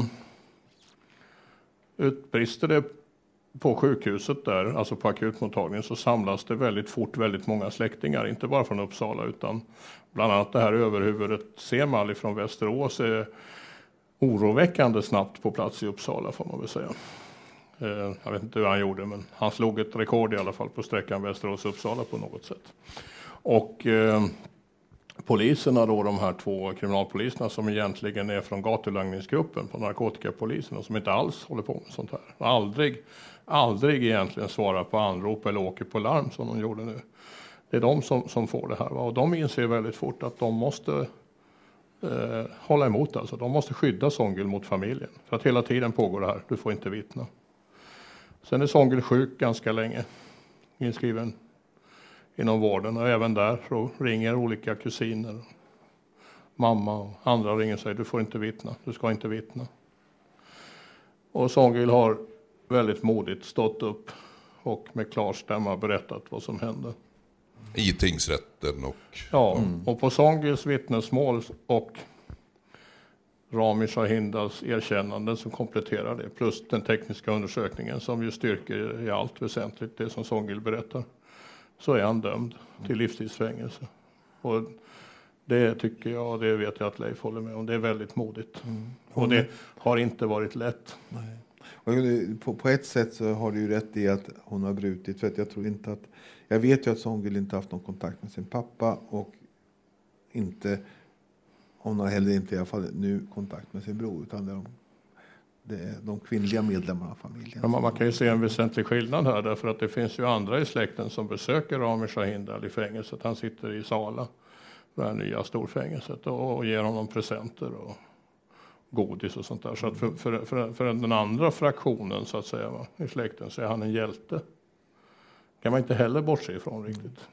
utbrister det på sjukhuset där, alltså på akutmottagningen, så samlas det väldigt fort väldigt många släktingar, inte bara från Uppsala utan bland annat det här överhuvudet Semal från Västerås är oroväckande snabbt på plats i Uppsala, får man väl säga. Jag vet inte hur han gjorde, men han slog ett rekord i alla fall på sträckan Västerås-Uppsala på något sätt. Och poliserna då, de här två kriminalpoliserna som egentligen är från gatulangningsgruppen på narkotikapolisen och som inte alls håller på med sånt här. Aldrig egentligen svarar på anrop eller åker på larm som de gjorde nu. Det är de som får det här. Va? Och de inser väldigt fort att de måste hålla emot. Alltså. De måste skydda Songül mot familjen. För att hela tiden pågår det här. Du får inte vittna. Sen är Songül sjuk ganska länge. Inskriven inom vården. Och även där så ringer olika kusiner. Mamma och andra ringer och säger du får inte vittna. Du ska inte vittna. Och Songül har väldigt modigt stått upp och med klar stämma berättat vad som hände. I tingsrätten och... Ja, och på Songyls vittnesmål och Rami Shahindas erkännanden som kompletterar det, plus den tekniska undersökningen som ju styrker i allt väsentligt det som Songyl berättar, så är han dömd till livstidsfängelse. Och det tycker jag, och det vet jag att Leif håller med om, det är väldigt modigt. Och det har inte varit lätt. Nej. Och på ett sätt så har du ju rätt i att hon har brutit, för att jag tror inte att, jag vet ju att Songül inte haft någon kontakt med sin pappa och inte, hon har heller inte i alla fall nu kontakt med sin bror, utan det är de kvinnliga medlemmarna av familjen. Ja, man kan ju se en väsentlig skillnad här, därför att det finns ju andra i släkten som besöker Rami Shahinda i fängelset. Han sitter i Sala, det här nya storfängelset, och ger honom presenter och godis och sånt där. Så att för den andra fraktionen så att säga, va, i släkten, så är han en hjälte. Kan man inte heller bortse ifrån riktigt.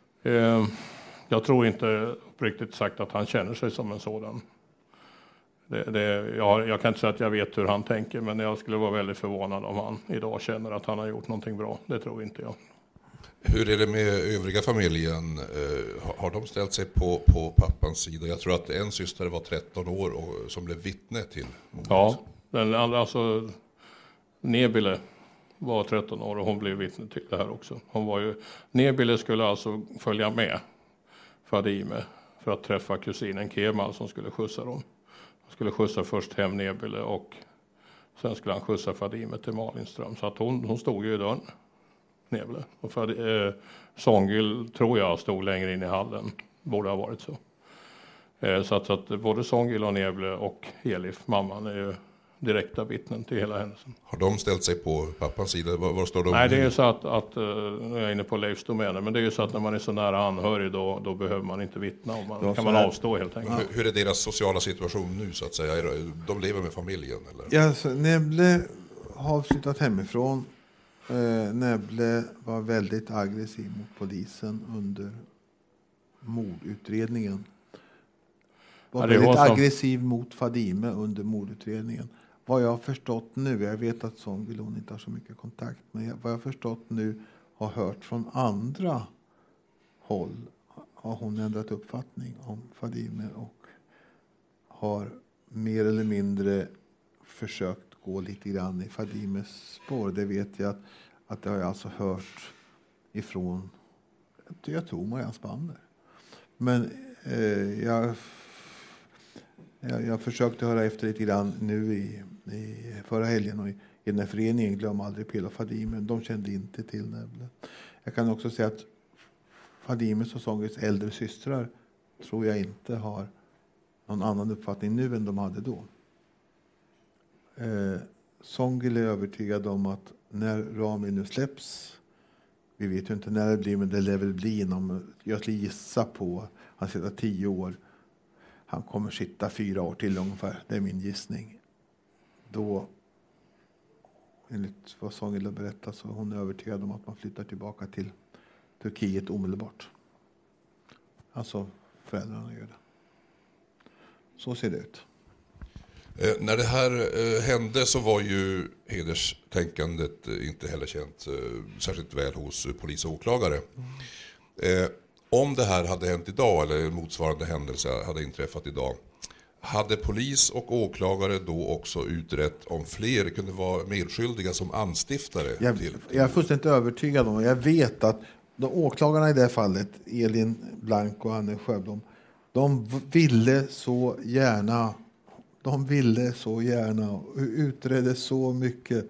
Jag tror inte uppriktigt sagt att han känner sig som en sådan. Jag kan inte säga att jag vet hur han tänker, men jag skulle vara väldigt förvånad om han idag känner att han har gjort någonting bra. Det tror inte jag. Hur är det med övriga familjen? Har de ställt sig på pappans sida? Jag tror att en syster var 13 år och som blev vittne till mordet. Ja, den andra, alltså Nebile var 13 år och hon blev vittne till det här också. Nebile skulle alltså följa med Fadime för att träffa kusinen Kemal som skulle skjutsa dem. Han skulle skjutsa först hem Nebile och sen skulle han skjutsa Fadime till Malinström. Så att hon stod ju i dörren, Nebile. Och Songül tror jag stod längre in i hallen. Borde ha varit så. Så att både Songül och Nebile och Elif, mamman, är ju direkta vittnen till hela händelsen. Har de ställt sig på pappans sida? Var står de? Nej, det är ju så att nu är jag inne på Leifs domäner, men det är ju så att när man är så nära anhörig då behöver man inte vittna. Kan man avstå helt enkelt. Hur är deras sociala situation nu så att säga? De lever med familjen eller? Ja, så Nebile har flyttat hemifrån. Nebile var väldigt aggressiv mot polisen under mordutredningen. Var väldigt aggressiv mot Fadime under mordutredningen. Vad jag har förstått nu, jag vet att Songül inte har så mycket kontakt, men vad jag har förstått nu har hört från andra håll har hon ändrat uppfattning om Fadime och har mer eller mindre försökt gå lite grann i Fadimes spår. Det vet jag att det har jag alltså hört ifrån, jag tror Marianne Spanner. Men jag försökte höra efter lite grann nu i förra helgen och i den här föreningen Glöm aldrig Pela och Fadime. De kände inte till Nebile. Jag kan också säga att Fadimes och Songyls äldre systrar tror jag inte har någon annan uppfattning nu än de hade då. Songyl är övertygad om att när Rami nu släpps, vi vet ju inte när det blir, men det lär väl bli inom, jag skulle gissa på, han sitter 10 år. Han kommer sitta 4 år till ungefär, det är min gissning. Då, enligt vad Songül har berättat, så hon är övertygad om att man flyttar tillbaka till Turkiet omedelbart. Alltså föräldrarna gör det. Så ser det ut. När det här hände så var ju hederstänkandet inte heller känt särskilt väl hos polis och åklagare. Om det här hade hänt idag eller motsvarande händelse hade inträffat idag, hade polis och åklagare då också utrett om fler kunde vara medskyldiga som anstiftare? Jag är fullständigt övertygad om, och jag vet att de åklagarna i det fallet, Elin Blank och Anne Sjöblom, de ville så gärna och utredde så mycket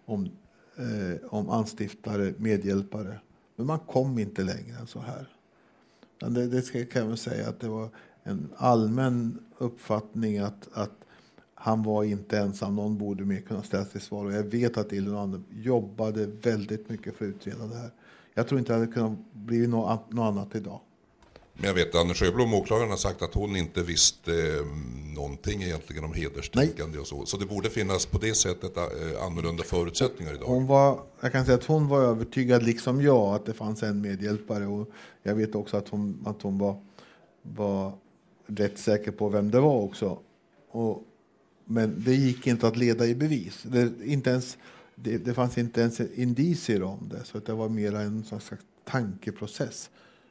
om anstiftare, medhjälpare. Men man kom inte längre än så här. Det kan jag säga att det var en allmän uppfattning att han var inte ensam. Någon borde mer kunna ställa till svar. Och jag vet att Elin och Anne jobbade väldigt mycket för att utreda det här. Jag tror inte att det hade kunnat bli något annat idag. Men jag vet att Anne Sjöblom, åklagaren, har sagt att hon inte visste någonting egentligen om hederstänkande och så. Så det borde finnas på det sättet annorlunda förutsättningar idag. Jag kan säga att hon var övertygad liksom jag att det fanns en medhjälpare. Och jag vet också att hon var rätt säker på vem det var också. Men det gick inte att leda i bevis. Det fanns inte ens indicier om det. Så det var mer en slags tankeprocess.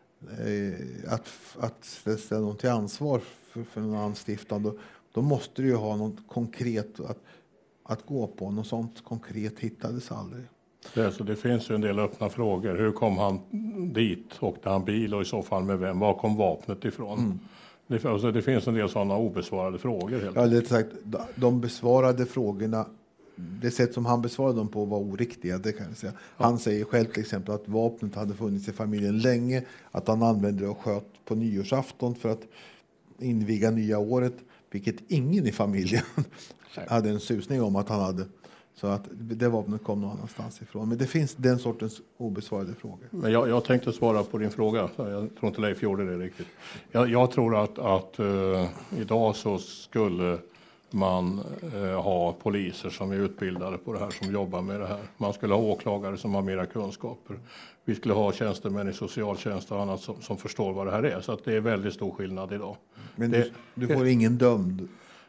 Att ställa någon till ansvar för någon anstiftan, då måste du ju ha något konkret att gå på. Något sånt konkret hittades aldrig. Det finns ju en del öppna frågor. Hur kom han dit? Åkte han bil och i så fall med vem? Var kom vapnet ifrån? Det finns en del sådana obesvarade frågor. Helt rätt sagt, de besvarade frågorna, det sätt som han besvarade dem på var oriktiga, det kan jag säga. Ja. Han säger själv till exempel att vapnet hade funnits i familjen länge, att han använde det och sköt på nyårsafton för att inviga nya året, vilket ingen i familjen hade en susning om att han hade. Så att det vapnet kom någon annanstans ifrån. Men det finns den sortens obesvarade frågor. Men jag tänkte svara på din fråga. Jag tror inte Leif gjorde det riktigt. Jag tror att idag så skulle man ha poliser som är utbildade på det här, som jobbar med det här. Man skulle ha åklagare som har mera kunskaper. Vi skulle ha tjänstemän i socialtjänst och annat som förstår vad det här är. Så att det är väldigt stor skillnad idag. Men du får ingen dömd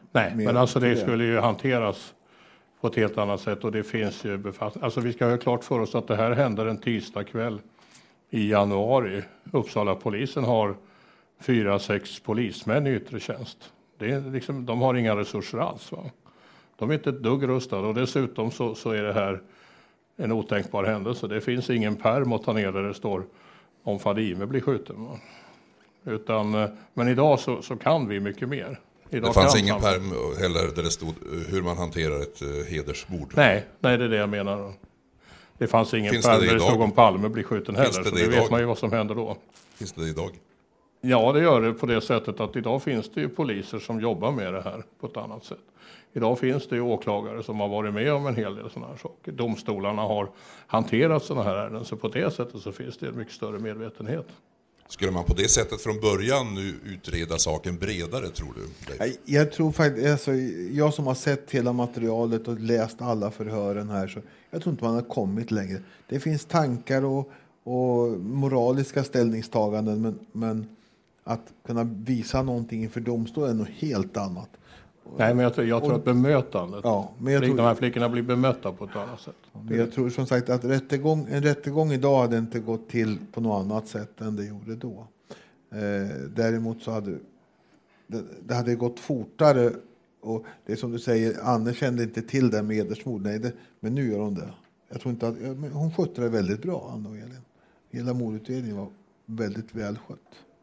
Nej, mer men alltså till det skulle ju hanteras på ett helt annat sätt och det finns ju alltså vi ska ha klart för oss att det här händer en tisdag kväll i januari. Uppsala polisen har 4-6 polismän i yttre tjänst. Det är liksom, de har inga resurser alls. Va? De är inte ett dugg rustade och dessutom så är det här en otänkbar händelse. Det finns ingen pärm att ta ner där det står om Fadime blir skjuten. Va? Men idag så kan vi mycket mer. Idag det fanns ingen pärm heller där det stod hur man hanterar ett hedersmord. Nej, det är det jag menar. Det fanns ingen Finns pärm det där det idag? stod om Palme blir skjuten Finns heller. det Så det det idag? vet man ju vad som händer då. Finns det idag? Ja, det gör det på det sättet att idag finns det ju poliser som jobbar med det här på ett annat sätt. Idag finns det ju åklagare som har varit med om en hel del sådana här saker. Domstolarna har hanterat sådana här ärenden, så på det sättet så finns det en mycket större medvetenhet. Skulle man på det sättet från början nu utreda saken bredare, tror du? Jag tror faktiskt, alltså, jag som har sett hela materialet och läst alla förhören här, så jag tror inte man har kommit längre. Det finns tankar och moraliska ställningstaganden, men att kunna visa någonting inför domstolen är något helt annat. Nej, men jag tror att bemötandet, ja, men de här flickorna blir bemötta på ett annat sätt. Men jag tror som sagt att en rättegång idag hade inte gått till på något annat sätt än det gjorde då. Däremot så hade det hade gått fortare, och det är som du säger, Anne kände inte till det med hedersmord. Men nu gör hon det. Jag tror inte att hon skötte det väldigt bra, Anne och Elin. Hela mordutredningen var väldigt välskött.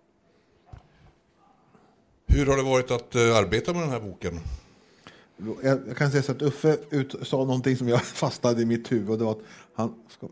Hur har det varit att arbeta med den här boken? Jag kan säga så att Uffe sa någonting som jag fastnade i mitt huvud. Och det var att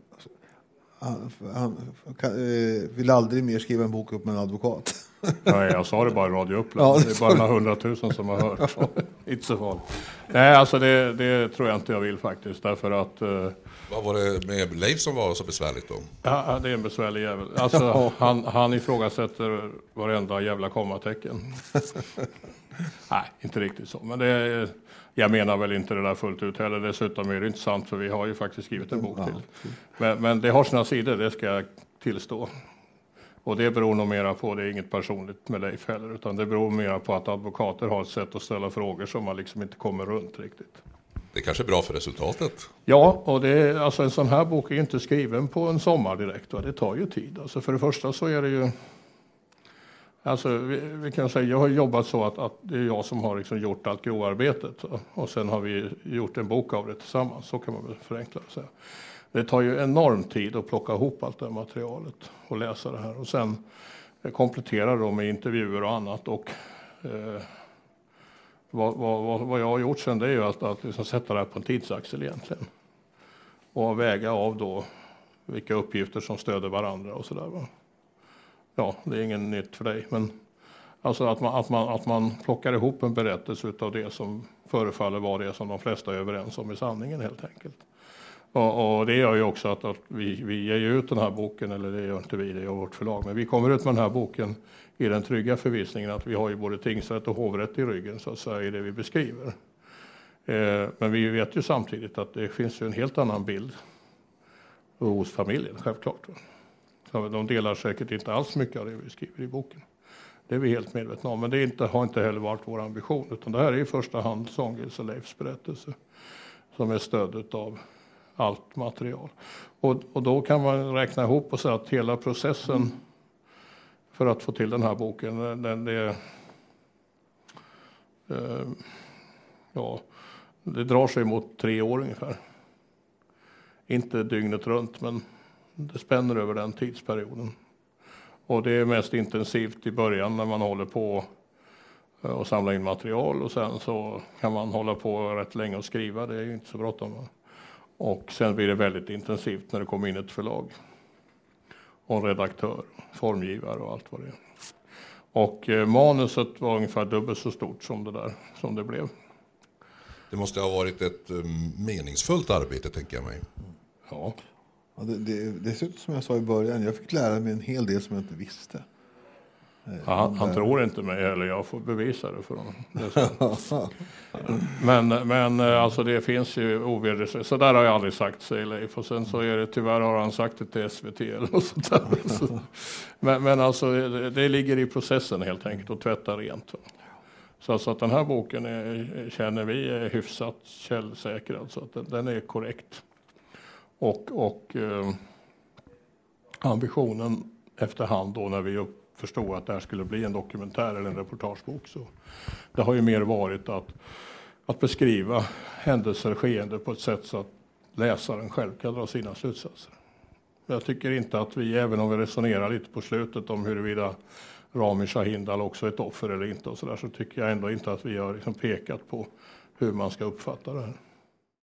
han vill aldrig mer skriva en bok upp med en advokat. Nej, jag sa det bara i radioupplägg. Det är bara några 100 000 som har hört. Inte så farligt. Nej, alltså det tror jag inte jag vill faktiskt. Därför att... Vad var det med Leif som var så besvärligt då? Ja, det är en besvärlig jävel. Alltså, han ifrågasätter varenda jävla kommatecken. Nej, inte riktigt så. Men jag menar väl inte det där fullt ut heller. Dessutom är det inte sant, för vi har ju faktiskt skrivit en bok till. Men det har sina sidor, det ska jag tillstå. Och det beror nog mera på, det är inget personligt med Leif heller, utan det beror mera på att advokater har ett sätt att ställa frågor som man liksom inte kommer runt riktigt. Det är kanske bra för resultatet. Ja, och alltså en sån här bok är inte skriven på en sommar direkt. Va? Det tar ju tid. Alltså för det första så är det ju... Alltså vi kan säga, jag har jobbat så att det är jag som har liksom gjort allt grovarbetet. Va? Och sen har vi gjort en bok av det tillsammans, så kan man väl förenkla det säga. Det tar ju enorm tid att plocka ihop allt det här materialet och läsa det här. Och sen komplettera då med intervjuer och annat. Och vad jag har gjort sen, det är ju att liksom sätta det här på en tidsaxel egentligen. Och väga av då vilka uppgifter som stöder varandra och sådär. Ja, det är ingen nytt för dig. Men alltså att man plockar ihop en berättelse av det som förefaller vara det som de flesta är överens om i sanningen helt enkelt. Och det gör ju också att vi ger ut den här boken, eller det gör inte vi, det gör vårt förlag. Men vi kommer ut med den här boken i den trygga förvissningen att vi har ju både tingsrätt och hovrätt i ryggen, så att säga, i det vi beskriver. Men vi vet ju samtidigt att det finns ju en helt annan bild hos familjen, självklart. Så de delar säkert inte alls mycket av det vi skriver i boken. Det är vi helt medvetna om, men det har inte heller varit vår ambition. Utan det här är i första hand Sånghills och Leifs berättelse som är stödet av allt material. Och då kan man räkna ihop och säga att hela processen för att få till den här boken, det drar sig mot 3 år ungefär. Inte dygnet runt, men det spänner över den tidsperioden. Och det är mest intensivt i början när man håller på och samla in material, och sen så kan man hålla på rätt länge och skriva, det är ju inte så bråttom. Och sen blir det väldigt intensivt när det kommer in ett förlag och en redaktör, formgivare och allt vad det är. Och manuset var ungefär dubbelt så stort som det blev. Det måste ha varit ett meningsfullt arbete, tänker jag mig. Ja. Dessutom, som jag sa i början, jag fick lära mig en hel del som jag inte visste. Ja, han tror inte mig, eller jag får bevisa det för honom. Men alltså det finns ju ovedersägligt. Så där har jag aldrig sagt, säger Leif. Och sen så är det, tyvärr har han sagt det till SVT eller något sånt där. Men alltså det ligger i processen helt enkelt, att tvätta rent. Så att den här boken känner vi är hyfsat källsäkrad, så att den är korrekt. Och ambitionen efterhand då när vi förstod att det här skulle bli en dokumentär eller en reportagebok, så det har ju mer varit att beskriva händelser och skeende på ett sätt så att läsaren själv kan dra sina slutsatser. Jag tycker inte att vi, även om vi resonerar lite på slutet om huruvida Rami Shahindal också är ett offer eller inte och så där, så tycker jag ändå inte att vi har liksom pekat på hur man ska uppfatta det här.